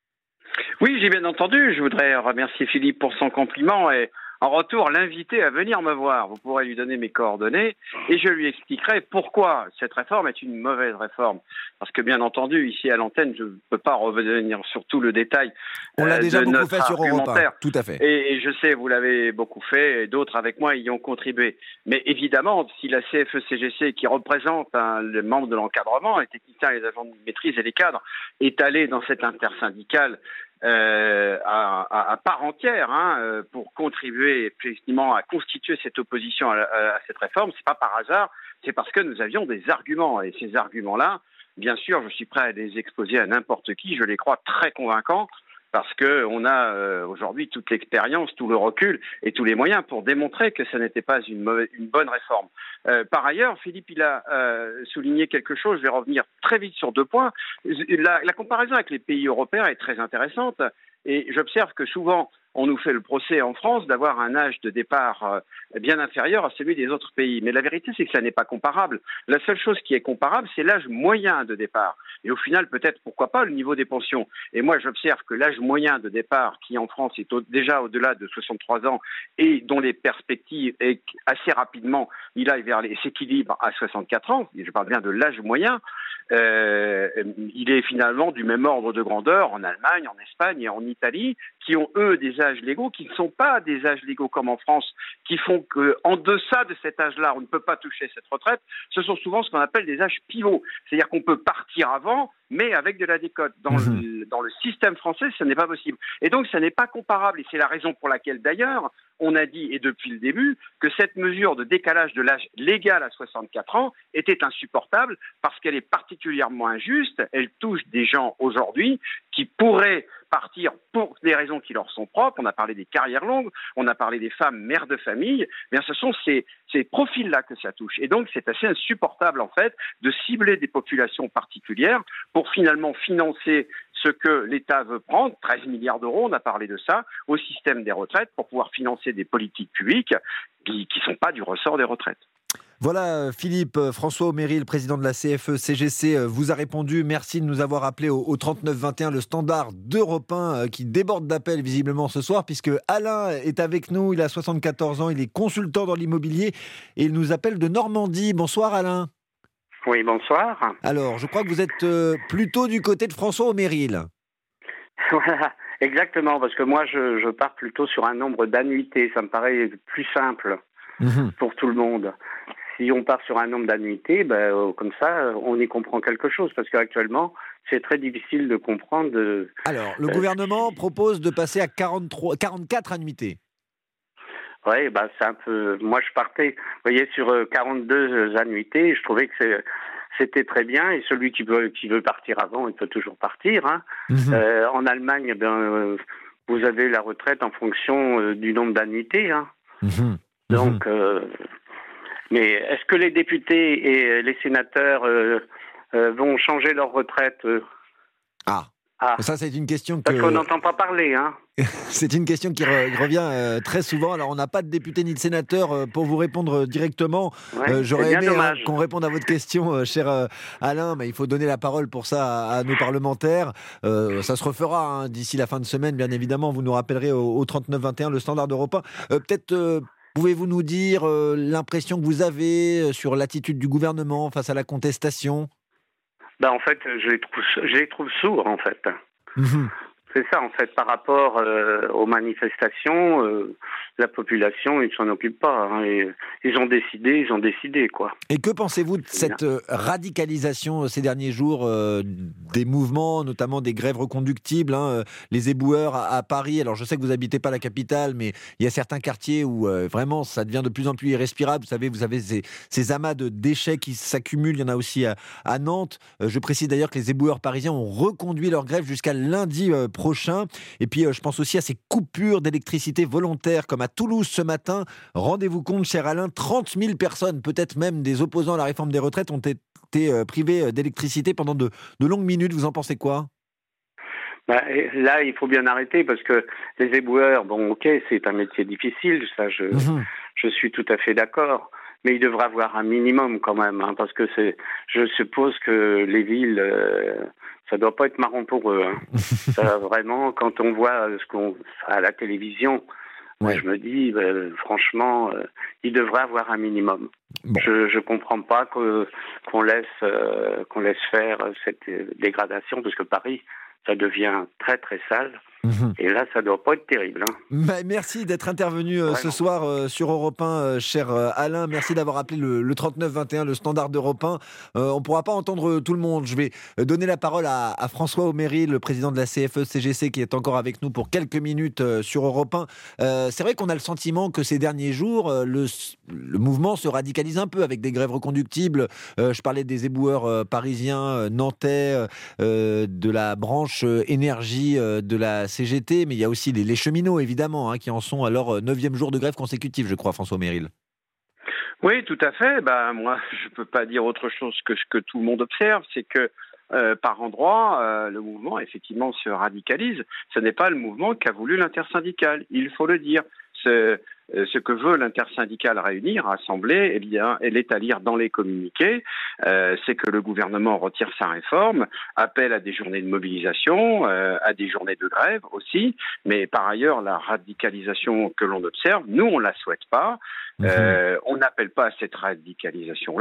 Oui, j'ai bien entendu. Je voudrais remercier Philippe pour son compliment et en retour, l'inviter à venir me voir. Vous pourrez lui donner mes coordonnées et je lui expliquerai pourquoi cette réforme est une mauvaise réforme. Parce que bien entendu, ici à l'antenne, je ne peux pas revenir sur tout le détail. On l'a euh, déjà de beaucoup notre fait sur Europe un, tout à fait. Et, et je sais, vous l'avez beaucoup fait et d'autres avec moi y ont contribué. Mais évidemment, si la C F E C G C, qui représente hein, les membres de l'encadrement, les techniciens, les agents de maîtrise et les cadres, est allée dans cette intersyndicale Euh, à, à, à part entière hein, euh, pour contribuer effectivement à constituer cette opposition à, à, à cette réforme, c'est pas par hasard, c'est parce que nous avions des arguments et ces arguments-là, bien sûr, je suis prêt à les exposer à n'importe qui, je les crois très convaincants. Parce qu'on a euh, aujourd'hui toute l'expérience, tout le recul et tous les moyens pour démontrer que ce n'était pas une, mauvaise, une bonne réforme. Euh, par ailleurs, Philippe, il a euh, souligné quelque chose, je vais revenir très vite sur deux points. La, la comparaison avec les pays européens est très intéressante et j'observe que souvent, on nous fait le procès en France d'avoir un âge de départ euh, bien inférieur à celui des autres pays. Mais la vérité, c'est que ça n'est pas comparable. La seule chose qui est comparable, c'est l'âge moyen de départ. Et au final, peut-être, pourquoi pas, le niveau des pensions. Et moi, j'observe que l'âge moyen de départ, qui en France est au, déjà au-delà de soixante-trois ans et dont les perspectives, est assez rapidement, il aille vers les s'équilibre à soixante-quatre ans, je parle bien de l'âge moyen, euh, il est finalement du même ordre de grandeur en Allemagne, en Espagne et en Italie, qui ont, eux, des âges légaux qui ne sont pas des âges légaux comme en France, qui font qu'en deçà de cet âge-là, on ne peut pas toucher cette retraite. Ce sont souvent ce qu'on appelle des âges pivots. C'est-à-dire qu'on peut partir avant, mais avec de la décote. Dans, mmh. le, dans le système français, ce n'est pas possible. Et donc, ça n'est pas comparable. Et c'est la raison pour laquelle, d'ailleurs, on a dit, et depuis le début, que cette mesure de décalage de l'âge légal à soixante-quatre ans était insupportable parce qu'elle est particulièrement injuste. Elle touche des gens aujourd'hui qui pourraient partir pour des raisons qui leur sont propres. On a parlé des carrières longues, on a parlé des femmes mères de famille. Bien, ce sont ces, ces profils-là que ça touche. Et donc, c'est assez insupportable, en fait, de cibler des populations particulières pour finalement financer ce que l'État veut prendre, treize milliards d'euros, on a parlé de ça, au système des retraites pour pouvoir financer des politiques publiques qui ne sont pas du ressort des retraites. Voilà, Philippe, François Aumery, le président de la C F E C G C, vous a répondu. Merci de nous avoir appelé au, au trente-neuf vingt et un, le standard d'Europe un qui déborde d'appels visiblement ce soir, puisque Alain est avec nous, il a soixante-quatorze ans, il est consultant dans l'immobilier et il nous appelle de Normandie. Bonsoir Alain. Oui, bonsoir. Alors, je crois que vous êtes euh, plutôt du côté de François Aumery. Voilà, exactement, parce que moi je, je pars plutôt sur un nombre d'annuités, ça me paraît plus simple mmh. pour tout le monde. Si on part sur un nombre d'annuités, ben, euh, comme ça, on y comprend quelque chose, parce qu'actuellement, c'est très difficile de comprendre. De, Alors, le euh, gouvernement propose de passer à quarante-trois, quarante-quatre annuités. Oui, bah, c'est un peu. Moi, je partais, vous voyez, sur quarante-deux annuités, je trouvais que c'est, c'était très bien. Et celui qui veut, qui veut partir avant, il peut toujours partir. Hein. Mmh. Euh, en Allemagne, ben, euh, vous avez la retraite en fonction euh, du nombre d'annuités. Hein. Mmh. Donc, euh, mais est-ce que les députés et les sénateurs euh, euh, vont changer leur retraite euh... Ah. Ah, ça c'est une question que... Parce qu'on n'entend pas parler, hein. C'est une question qui re- revient euh, très souvent. Alors on n'a pas de député ni de sénateur euh, pour vous répondre directement. Ouais, euh, j'aurais aimé hein, dommage. qu'on réponde à votre question, euh, cher euh, Alain, mais il faut donner la parole pour ça à, à nos parlementaires. Euh, ça se refera hein, d'ici la fin de semaine, bien évidemment. Vous nous rappellerez au, au trente-neuf vingt et un, le standard d'Europe un. Euh, peut-être... Euh, Pouvez-vous nous dire euh, l'impression que vous avez sur l'attitude du gouvernement face à la contestation ? Ben, en fait, je les trouve, je les trouve sourds, en fait. Mmh. C'est ça, en fait, par rapport euh, aux manifestations, euh, la population, ils ne s'en occupent pas. Hein, et, ils ont décidé, ils ont décidé, quoi. Et que pensez-vous de cette euh, radicalisation euh, ces derniers jours euh, des mouvements, notamment des grèves reconductibles, hein, euh, les éboueurs à, à Paris. Alors, je sais que vous n'habitez pas la capitale, mais il y a certains quartiers où euh, vraiment ça devient de plus en plus irrespirable. Vous savez, vous avez ces, ces amas de déchets qui s'accumulent. Il y en a aussi à, à Nantes. Euh, je précise d'ailleurs que les éboueurs parisiens ont reconduit leur grève jusqu'à lundi euh, prochain. Prochain. Et puis, euh, je pense aussi à ces coupures d'électricité volontaires, comme à Toulouse ce matin. Rendez-vous compte, cher Alain, trente mille personnes, peut-être même des opposants à la réforme des retraites, ont été euh, privées d'électricité pendant de, de longues minutes. Vous en pensez quoi ? Bah, là, il faut bien arrêter, parce que les éboueurs, bon, ok, c'est un métier difficile, ça, je, mmh. je suis tout à fait d'accord. Mais il devrait avoir un minimum quand même, hein, parce que c'est, je suppose que les villes, euh, ça doit pas être marrant pour eux. Hein. Ça, vraiment, quand on voit ce qu'on à la télévision, ouais. moi, je me dis, ben, franchement, euh, il devrait avoir un minimum. Bon. Je je comprends pas que qu'on laisse euh, qu'on laisse faire cette dégradation, parce que Paris, ça devient très très sale. Mmh. Et là, ça ne doit pas être terrible. Hein. Bah, merci d'être intervenu euh, ce soir euh, sur Europe un, euh, cher euh, Alain. Merci d'avoir appelé le, le trente-neuf vingt et un, le standard d'Europe un. Euh, on ne pourra pas entendre tout le monde. Je vais donner la parole à, à François Aumery, le président de la C F E C G C, qui est encore avec nous pour quelques minutes euh, sur Europe un. Euh, c'est vrai qu'on a le sentiment que ces derniers jours, euh, le, le mouvement se radicalise un peu avec des grèves reconductibles. Euh, je parlais des éboueurs euh, parisiens, euh, nantais, euh, de la branche euh, énergie euh, de la C G T, mais il y a aussi les, les cheminots, évidemment, hein, qui en sont à leur neuvième jour de grève consécutive, je crois, François Aumery. Oui, tout à fait. Ben, moi, je ne peux pas dire autre chose que ce que tout le monde observe, c'est que euh, par endroits, euh, le mouvement, effectivement, se radicalise. Ce n'est pas le mouvement qu'a voulu l'intersyndicale, il faut le dire. Ce, ce que veut l'intersyndicale réunir, rassembler, eh bien, elle est à lire dans les communiqués, euh, c'est que le gouvernement retire sa réforme, appelle à des journées de mobilisation, euh, à des journées de grève aussi, mais par ailleurs, la radicalisation que l'on observe, nous, on ne la souhaite pas. Euh, on n'appelle pas à cette radicalisation-là.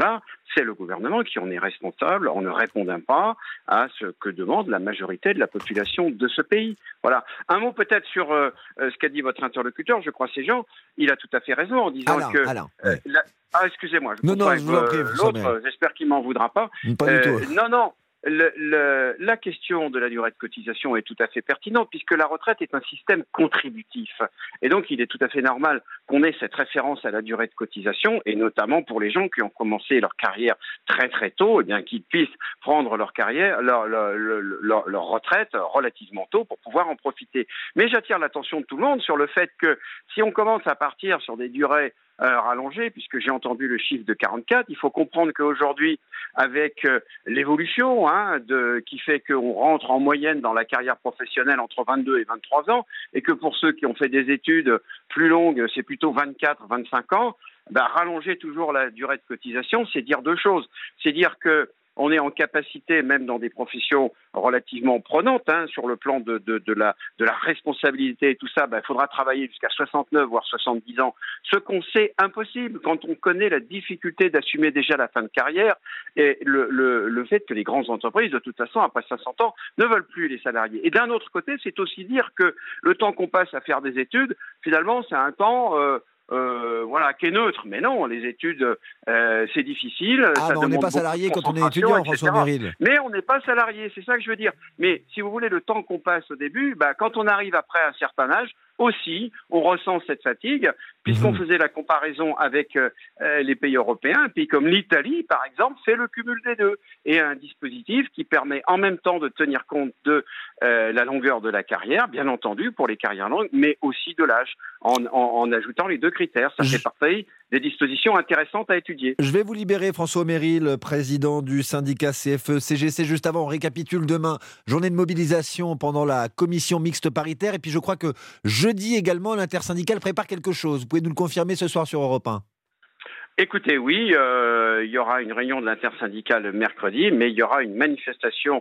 c'est le gouvernement qui en est responsable en ne répondant pas à ce que demande la majorité de la population de ce pays. Voilà. Un mot peut-être sur euh, ce qu'a dit votre interlocuteur, je crois c'est Jean, il a tout à fait raison en disant Alain, que... Alain, euh, ouais. la... Ah, excusez-moi, je non, non, comprends je vous en prie, euh, vous l'autre, j'espère qu'il m'en voudra pas. Pas du Euh, tout. non, non. Le, le, la question de la durée de cotisation est tout à fait pertinente puisque la retraite est un système contributif. Et donc, il est tout à fait normal qu'on ait cette référence à la durée de cotisation et notamment pour les gens qui ont commencé leur carrière très très tôt, eh bien qu'ils puissent prendre leur carrière, leur, leur, leur, leur retraite relativement tôt pour pouvoir en profiter. Mais j'attire l'attention de tout le monde sur le fait que si on commence à partir sur des durées Euh, rallongé, puisque j'ai entendu le chiffre de quarante-quatre. Il faut comprendre qu'aujourd'hui, avec euh, l'évolution hein, de, qui fait qu'on rentre en moyenne dans la carrière professionnelle entre vingt-deux et vingt-trois ans, et que pour ceux qui ont fait des études plus longues, c'est plutôt vingt-quatre à vingt-cinq ans, bah, rallonger toujours la durée de cotisation, c'est dire deux choses. C'est dire que on est en capacité, même dans des professions relativement prenantes, hein, sur le plan de, de, de, la, de la responsabilité et tout ça, ben, il faudra travailler jusqu'à soixante-neuf, voire soixante-dix ans. Ce qu'on sait impossible quand on connaît la difficulté d'assumer déjà la fin de carrière et le, le, le fait que les grandes entreprises, de toute façon, après soixante ans, ne veulent plus les salariés. Et d'un autre côté, c'est aussi dire que le temps qu'on passe à faire des études, finalement, c'est un temps... Euh, Euh, voilà, qui est neutre. Mais non, les études, euh, c'est difficile. Ah, ça mais on n'est pas salarié quand on est étudiant, François Méril. Mais on n'est pas salarié, c'est ça que je veux dire. Mais si vous voulez, le temps qu'on passe au début, bah, quand on arrive après un certain âge, aussi, on ressent cette fatigue, puisqu'on mmh. faisait la comparaison avec euh, les pays européens. Un pays comme l'Italie, par exemple, fait le cumul des deux. Et un dispositif qui permet en même temps de tenir compte de euh, la longueur de la carrière, bien entendu, pour les carrières longues, mais aussi de l'âge, en, en, en ajoutant les deux critères. Ça fait partie des dispositions intéressantes à étudier. Je vais vous libérer, François Méril, président du syndicat C F E C G C. Juste avant, on récapitule demain, journée de mobilisation pendant la commission mixte paritaire. Et puis je crois que jeudi également, l'intersyndicale prépare quelque chose. Vous pouvez nous le confirmer ce soir sur Europe un? Écoutez, oui, euh, il y aura une réunion de l'intersyndicale mercredi, mais il y aura une manifestation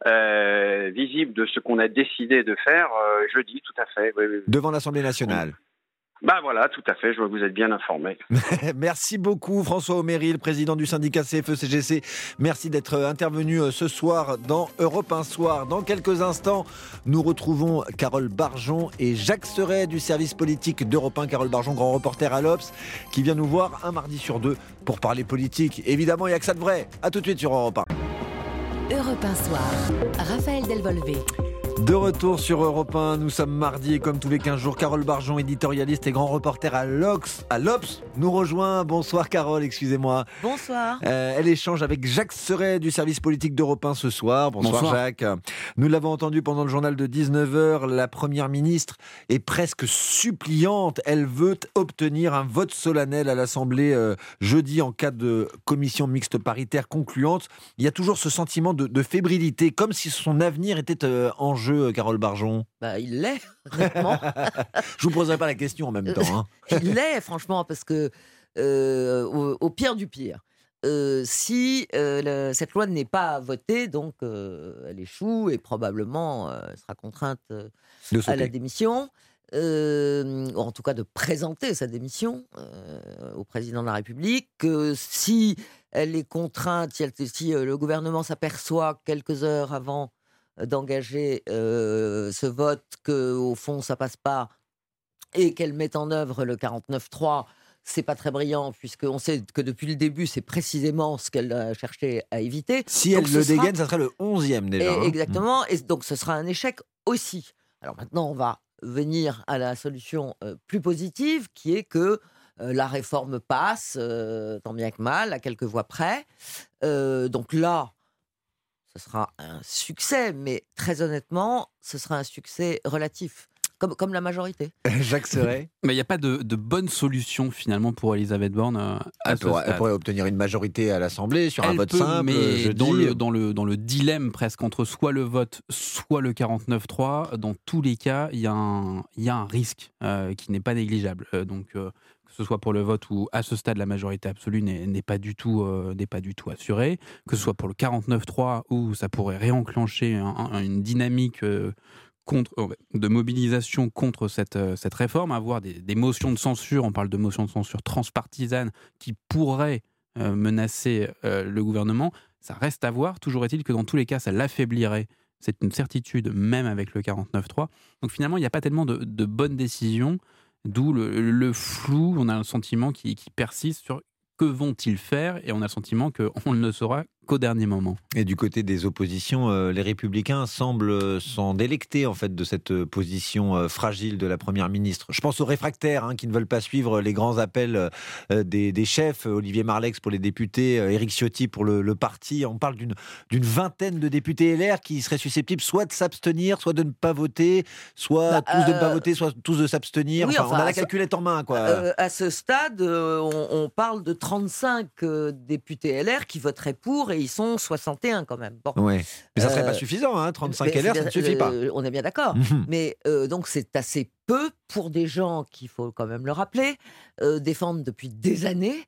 euh, visible de ce qu'on a décidé de faire euh, jeudi, tout à fait. Oui, oui. Devant l'Assemblée nationale. Bah voilà, tout à fait, je vois que vous êtes bien informé. Merci beaucoup François Méril, président du syndicat C F E C G C. Merci d'être intervenu ce soir dans Europe un Soir. Dans quelques instants, nous retrouvons Carole Barjon et Jacques Serret du service politique d'Europe un. Carole Barjon, grand reporter à l'Obs, qui vient nous voir un mardi sur deux pour parler politique. Évidemment, il n'y a que ça de vrai. A tout de suite sur Europe un. Europe un Soir, Raphaël Delvolvé. De retour sur Europe un, nous sommes mardi et comme tous les quinze jours, Carole Barjon, éditorialiste et grand reporter à l'Ox, à l'Obs, nous rejoint. Bonsoir Carole, excusez-moi. Bonsoir. Euh, elle échange avec Jacques Serret du service politique d'Europe un ce soir. Bonsoir, Bonsoir Jacques. Nous l'avons entendu pendant le journal de dix-neuf heures, la première ministre est presque suppliante. Elle veut obtenir un vote solennel à l'Assemblée euh, jeudi en cas de commission mixte paritaire concluante. Il y a toujours ce sentiment de, de fébrilité, comme si son avenir était euh, en jeu. Carole Barjon. Bah, il l'est, vraiment. Je vous poserai pas la question en même temps. Hein. Il l'est, franchement, parce que euh, au, au pire du pire, euh, si euh, le, cette loi n'est pas votée, donc euh, elle échoue et probablement euh, elle sera contrainte euh, à la démission. Euh, en tout cas de présenter sa démission euh, au président de la République, que si elle est contrainte, si, elle, si euh, le gouvernement s'aperçoit quelques heures avant d'engager euh, ce vote, qu'au fond ça passe pas et qu'elle mette en œuvre le quarante-neuf trois, c'est pas très brillant puisqu'on sait que depuis le début c'est précisément ce qu'elle a cherché à éviter. Si donc, elle le dégaine, sera... ça serait le onzième déjà. Et, hein. Exactement, et donc ce sera un échec aussi. Alors maintenant on va venir à la solution euh, plus positive qui est que euh, la réforme passe, euh, tant bien que mal, à quelques voix près. Euh, donc là, ce sera un succès, mais très honnêtement, ce sera un succès relatif, comme, comme la majorité. Jacques Serret. Mais il n'y a pas de, de bonne solution finalement pour Elisabeth Borne. Euh, à elle, pourrait, elle pourrait obtenir une majorité à l'Assemblée sur elle un vote peut, simple. Mais je dans, dis... le, dans, le, dans le dilemme presque entre soit le vote, soit le quarante-neuf trois, dans tous les cas, il y a un, il y a un risque euh, qui n'est pas négligeable. Euh, donc, euh, que ce soit pour le vote ou à ce stade la majorité absolue n'est, n'est, pas, du tout, euh, n'est pas du tout assurée, que ce soit pour le quarante-neuf trois où ça pourrait réenclencher un, un, une dynamique euh, contre, euh, de mobilisation contre cette, euh, cette réforme, avoir des, des motions de censure, on parle de motions de censure transpartisanes qui pourraient euh, menacer euh, le gouvernement. Ça reste à voir. Toujours est-il que dans tous les cas, ça l'affaiblirait. C'est une certitude, même avec le quarante-neuf trois. Donc finalement, il n'y a pas tellement de, de bonnes décisions, d'où le, le flou. On a un sentiment qui, qui persiste sur que vont-ils faire, et on a le sentiment qu'on ne le saura qu'au dernier moment. Et du côté des oppositions, euh, les Républicains semblent s'en délecter en fait de cette position euh, fragile de la Première ministre. Je pense aux réfractaires hein, qui ne veulent pas suivre les grands appels euh, des, des chefs, Olivier Marleix pour les députés, euh, Éric Ciotti pour le, le parti. On parle d'une, d'une vingtaine de députés L R qui seraient susceptibles soit de s'abstenir, soit de ne pas voter, soit bah, tous euh... de ne pas voter, soit tous de s'abstenir. Oui, enfin, enfin, on a la calculette en main. Quoi. Euh, à ce stade, euh, on, on parle de trente-cinq euh, députés L R qui voteraient pour, et ils sont soixante et un quand même. Bon. Ouais. Mais ça ne serait Euh, pas suffisant, hein, trente-cinq L R, ça ne suffit pas. Euh, on est bien d'accord. Mmh. Mais euh, donc c'est assez peu pour des gens qu'il faut quand même le rappeler, euh, défendent depuis des années.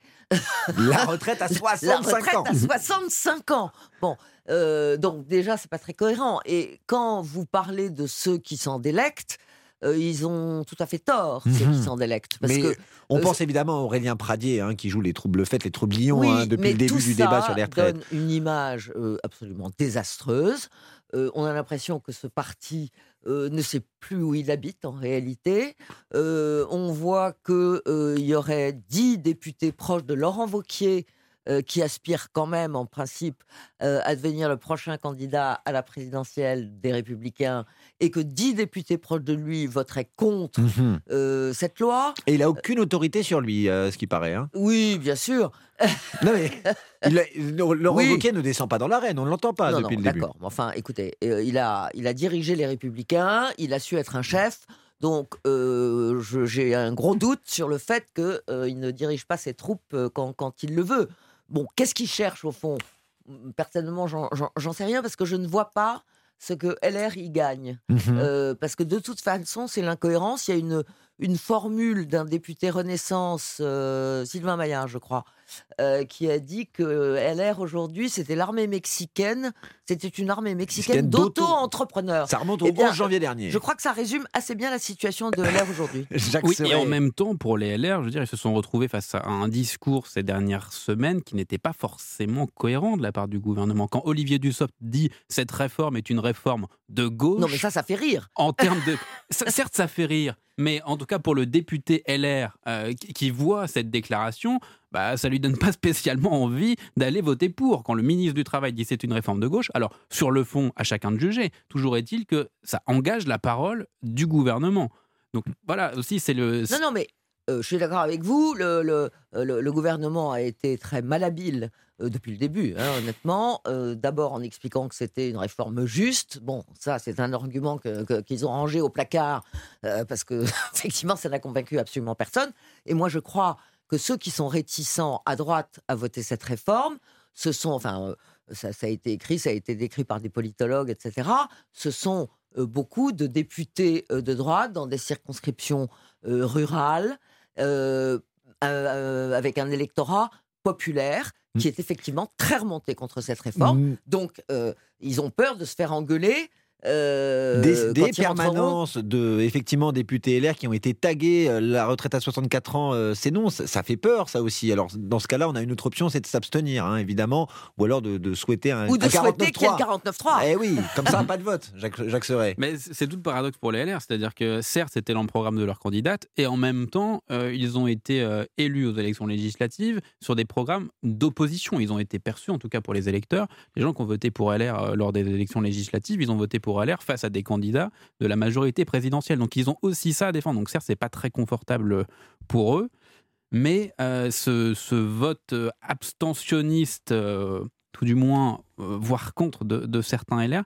La retraite à soixante-cinq La retraite ans. à soixante-cinq ans. Bon, euh, donc déjà c'est pas très cohérent. Et quand vous parlez de ceux qui s'en délectent, Euh, ils ont tout à fait tort, ceux Mmh. qui s'en délectent. Parce mais que, on euh, pense évidemment à Aurélien Pradier, hein, qui joue les troubles-fêtes, les troublions, oui, hein, depuis mais le début tout du ça débat sur les retraites. donne une image euh, absolument désastreuse. Euh, on a l'impression que ce parti euh, ne sait plus où il habite en réalité. Euh, on voit qu'il euh, y aurait dix députés proches de Laurent Wauquiez euh, qui aspirent quand même, en principe, euh, à devenir le prochain candidat à la présidentielle des Républicains, et que dix députés proches de lui voteraient contre Mmh. euh, cette loi. Et il n'a aucune autorité sur lui, euh, ce qui paraît. Hein. Oui, bien sûr. Non mais, il a, Laurent Oui. Wauquiez ne descend pas dans l'arène, on ne l'entend pas non, depuis non, le début. D'accord, mais enfin, écoutez, euh, il, a, il a dirigé les Républicains, il a su être un chef, donc euh, je- j'ai un gros doute sur le fait qu'il euh, il ne dirige pas ses troupes euh, quand, quand il le veut. Bon, qu'est-ce qu'il cherche au fond ? Personnellement, j'en- j'en j'en sais rien, parce que je ne vois pas ce que L R y gagne. Mhm. Euh, parce que de toute façon, c'est l'incohérence. Il y a une, une formule d'un député Renaissance, euh, Sylvain Maillard, je crois, euh, qui a dit que L R aujourd'hui, c'était l'armée mexicaine, c'était une armée mexicaine Mexicaine d'auto- d'auto-entrepreneurs. Ça remonte au Eh bien, onze janvier dernier. Je crois que ça résume assez bien la situation de L R aujourd'hui. Jacques Oui, Serret. et en même temps, pour les L R, je veux dire, ils se sont retrouvés face à un discours ces dernières semaines qui n'était pas forcément cohérent de la part du gouvernement. Quand Olivier Dussopt dit « cette réforme est une réforme de gauche », Non, mais ça, ça fait rire. en termes de... Ça- certes, ça fait rire, mais en tout cas, pour le député L R euh, qui, qui voit cette déclaration, bah, ça lui donne pas spécialement envie d'aller voter pour. Quand le ministre du Travail dit c'est une réforme de gauche, alors sur le fond, à chacun de juger. Toujours est-il que ça engage la parole du gouvernement. Donc voilà, aussi, c'est le... Non, non, mais euh, je suis d'accord avec vous. Le, le, le, le gouvernement a été très malhabile euh, depuis le début, hein, honnêtement. Euh, D'abord en expliquant que c'était une réforme juste. Bon, ça, c'est un argument que- que- qu'ils ont rangé au placard euh, parce que, effectivement, ça n'a convaincu absolument personne. Et moi, je crois que ceux qui sont réticents à droite à voter cette réforme, ce sont, enfin, euh, ça, ça a été écrit, ça a été décrit par des politologues, et cetera. Ce sont euh, beaucoup de députés euh, de droite dans des circonscriptions euh, rurales, euh, euh, avec un électorat populaire qui est effectivement très remonté contre cette réforme. Mm. Donc, euh, ils ont peur de se faire engueuler. euh, Des, quand des ils rentreront. permanences de effectivement députés L R qui ont été tagués, euh, la retraite à soixante-quatre ans, euh, c'est non, ça, ça fait peur ça aussi. Alors dans ce cas-là, on a une autre option, c'est de s'abstenir, hein, évidemment, ou alors de, de souhaiter un, Ou de un souhaiter qu'il y ait le quarante-neuf trois. quarante-neuf trois. Eh oui, comme ça, pas de vote, Jacques, Jacques Serret. Mais c'est tout le paradoxe pour les L R, c'est-à-dire que certes, c'était dans le programme de leur candidate, et en même temps, euh, ils ont été euh, élus aux élections législatives sur des programmes d'opposition. Ils ont été perçus, en tout cas pour les électeurs, les gens qui ont voté pour L R euh, lors des élections législatives, ils ont voté pour L R face à des candidats de la majorité présidentielle. Donc ils ont aussi ça à défendre. Donc certes, c'est pas très confortable pour eux, mais euh, ce, ce vote euh, abstentionniste, euh, tout du moins, euh, voire contre de, de certains L R,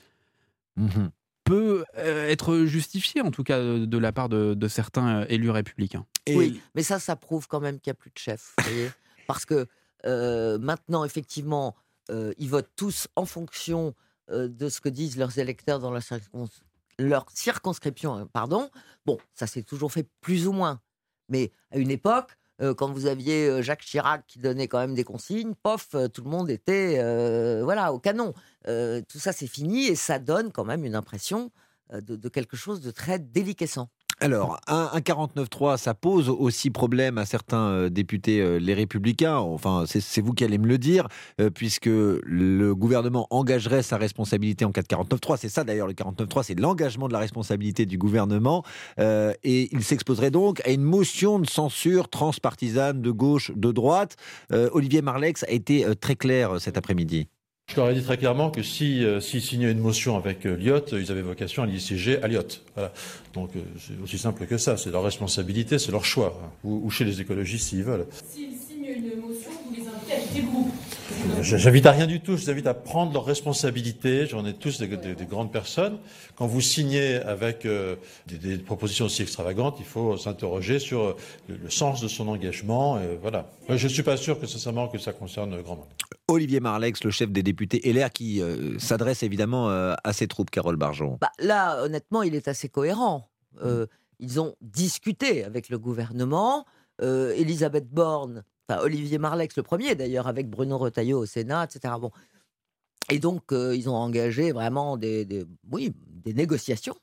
Mhm. peut euh, être justifié, en tout cas de, de la part de, de certains euh, élus républicains. Et Oui, mais ça, ça prouve quand même qu'il n'y a plus de chef. vous voyez. Parce que euh, maintenant, effectivement, euh, ils votent tous en fonction euh, de ce que disent leurs électeurs dans leur, circons- leur circonscription. hein, Pardon. Bon, ça s'est toujours fait plus ou moins. Mais à une époque, euh, quand vous aviez euh, Jacques Chirac qui donnait quand même des consignes, pof, euh, tout le monde était euh, voilà, au canon. Euh, tout ça, c'est fini et ça donne quand même une impression euh, de, de quelque chose de très déliquescent. Alors, un, un quarante-neuf trois, ça pose aussi problème à certains euh, députés, euh, les Républicains. Enfin, c'est, c'est vous qui allez me le dire, euh, puisque le gouvernement engagerait sa responsabilité en cas de quarante-neuf trois. C'est ça d'ailleurs, le quarante-neuf trois, c'est l'engagement de la responsabilité du gouvernement. Euh, et il s'exposerait donc à une motion de censure transpartisane de gauche, de droite. Euh, Olivier Marleix a été euh, très clair cet après-midi. Je leur ai dit très clairement que si, euh, s'ils signaient une motion avec euh, Liot, ils avaient vocation à l'y siéger à Liot. Voilà. Donc euh, c'est aussi simple que ça, c'est leur responsabilité, c'est leur choix. Hein. Ou, ou chez les écologistes s'ils veulent. S'ils signent une motion, vous les invitez à quitter le groupe. J'invite à rien du tout, je les invite à prendre leurs responsabilités, j'en ai tous des, des, des grandes personnes. Quand vous signez avec euh, des, des propositions aussi extravagantes, il faut s'interroger sur le, le sens de son engagement. Et voilà. Moi, je ne suis pas sûr que sincèrement que ça concerne grand monde. Olivier Marleix, le chef des députés L R, qui euh, s'adresse évidemment euh, à ses troupes, Carole Barjon. Bah, là, honnêtement, il est assez cohérent. Euh, ils ont discuté avec le gouvernement. Euh, Elisabeth Borne, enfin Olivier Marleix le premier d'ailleurs, avec Bruno Retailleau au Sénat, et cetera. Bon. Et donc, euh, ils ont engagé vraiment des, des, oui, des négociations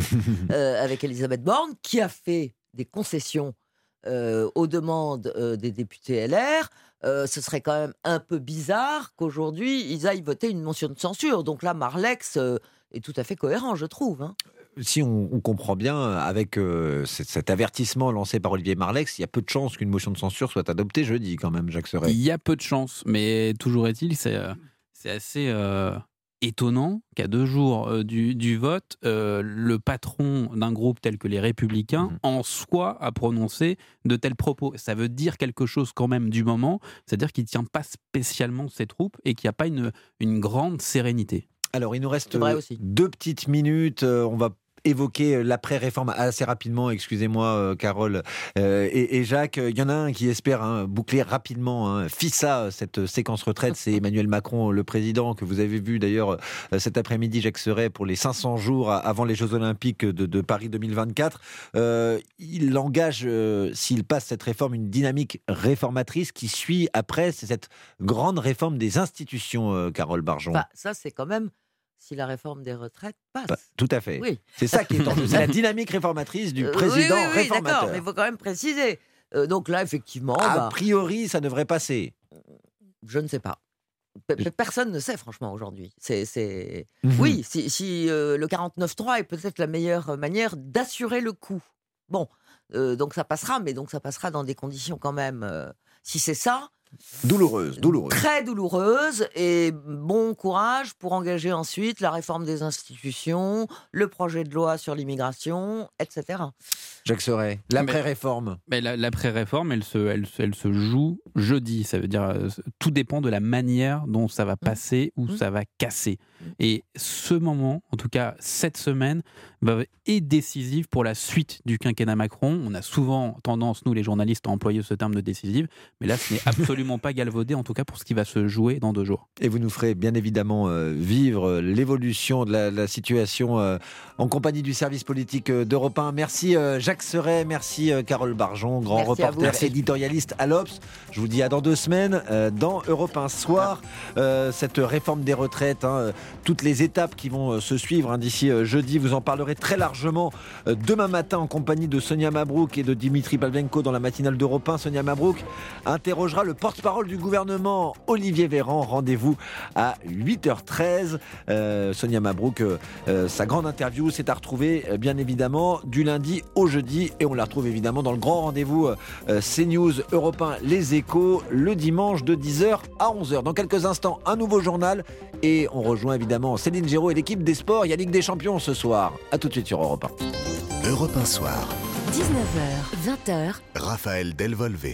euh, avec Elisabeth Borne, qui a fait des concessions euh, aux demandes euh, des députés L R. Euh, ce serait quand même un peu bizarre qu'aujourd'hui, ils aillent voter une motion de censure. Donc là, Marleix euh, est tout à fait cohérent, je trouve. Hein. Si on, on comprend bien, avec euh, cet, cet avertissement lancé par Olivier Marleix, il y a peu de chances qu'une motion de censure soit adoptée jeudi, quand même, Jacques Serret. Il y a peu de chances, mais toujours est-il, c'est, euh, c'est assez euh, étonnant qu'à deux jours euh, du, du vote, euh, le patron d'un groupe tel que les Républicains mmh. en soit à prononcer de tels propos. Ça veut dire quelque chose quand même du moment, c'est-à-dire qu'il ne tient pas spécialement ses troupes et qu'il n'y a pas une, une grande sérénité. Alors, il nous reste deux petites minutes. Euh, on va évoquer l'après-réforme assez rapidement, excusez-moi euh, Carole euh, et, et Jacques. Il y en a un qui espère hein, boucler rapidement hein, FISA, cette séquence retraite, c'est Emmanuel Macron, le président, que vous avez vu d'ailleurs euh, cet après-midi, Jacques Serret, pour les cinq cents jours avant les Jeux Olympiques de, de Paris deux mille vingt-quatre. Euh, il engage, euh, s'il passe cette réforme, une dynamique réformatrice qui suit après, c'est cette grande réforme des institutions, euh, Carole Barjon. Bah, ça, c'est quand même si la réforme des retraites passe. Bah, tout à fait. Oui. C'est ça qui est en jeu. C'est la dynamique réformatrice du président oui, oui, oui, réformateur. D'accord, mais il faut quand même préciser. Euh, donc là, effectivement... A bah, priori, ça devrait passer. Je ne sais pas. Personne ne sait, franchement, aujourd'hui. C'est, c'est... Mmh. Oui, si, si euh, le quarante-neuf trois est peut-être la meilleure manière d'assurer le coup. Bon, euh, donc ça passera, mais donc ça passera dans des conditions quand même... Euh, si c'est ça... Douloureuse, douloureuse. Très douloureuse, et bon courage pour engager ensuite la réforme des institutions, le projet de loi sur l'immigration, et cetera. Jacques Serret, l'après-réforme. Mais, mais l'après-réforme, elle se, elle, elle se joue jeudi. Ça veut dire, tout dépend de la manière dont ça va passer mmh. ou mmh. ça va casser. Et ce moment, en tout cas cette semaine, va est décisive pour la suite du quinquennat Macron. On a souvent tendance, nous les journalistes, à employer ce terme de décisive, mais là ce n'est absolument pas galvaudé, en tout cas pour ce qui va se jouer dans deux jours. Et vous nous ferez bien évidemment euh, vivre l'évolution de la, la situation euh, en compagnie du service politique euh, d'Europe un. Merci euh, Jacques Serret, merci euh, Carole Barjon, grand merci reporter éditorialiste à l'Obs. Je vous dis à dans deux semaines euh, dans Europe un Soir. Euh, cette réforme des retraites, hein, toutes les étapes qui vont euh, se suivre hein, d'ici euh, jeudi, vous en parlerez très largement euh, demain matin en compagnie de Sonia Mabrouk et de Dimitri Pavlenko dans la matinale d'Europe un. Sonia Mabrouk interrogera le porte-parole du gouvernement, Olivier Véran. Rendez-vous à huit heures treize. Euh, Sonia Mabrouk, euh, sa grande interview, c'est à retrouver euh, bien évidemment du lundi au jeudi, et on la retrouve évidemment dans le grand rendez-vous euh, CNews Europe un Les Échos le dimanche de dix heures à onze heures. Dans quelques instants, un nouveau journal, et on rejoint évidemment Céline Géraud et l'équipe des sports. Il y a Ligue des Champions ce soir. À tout de suite sur Europe un. Europe un Soir. dix-neuf heures, vingt heures. Raphaël Delvolvé.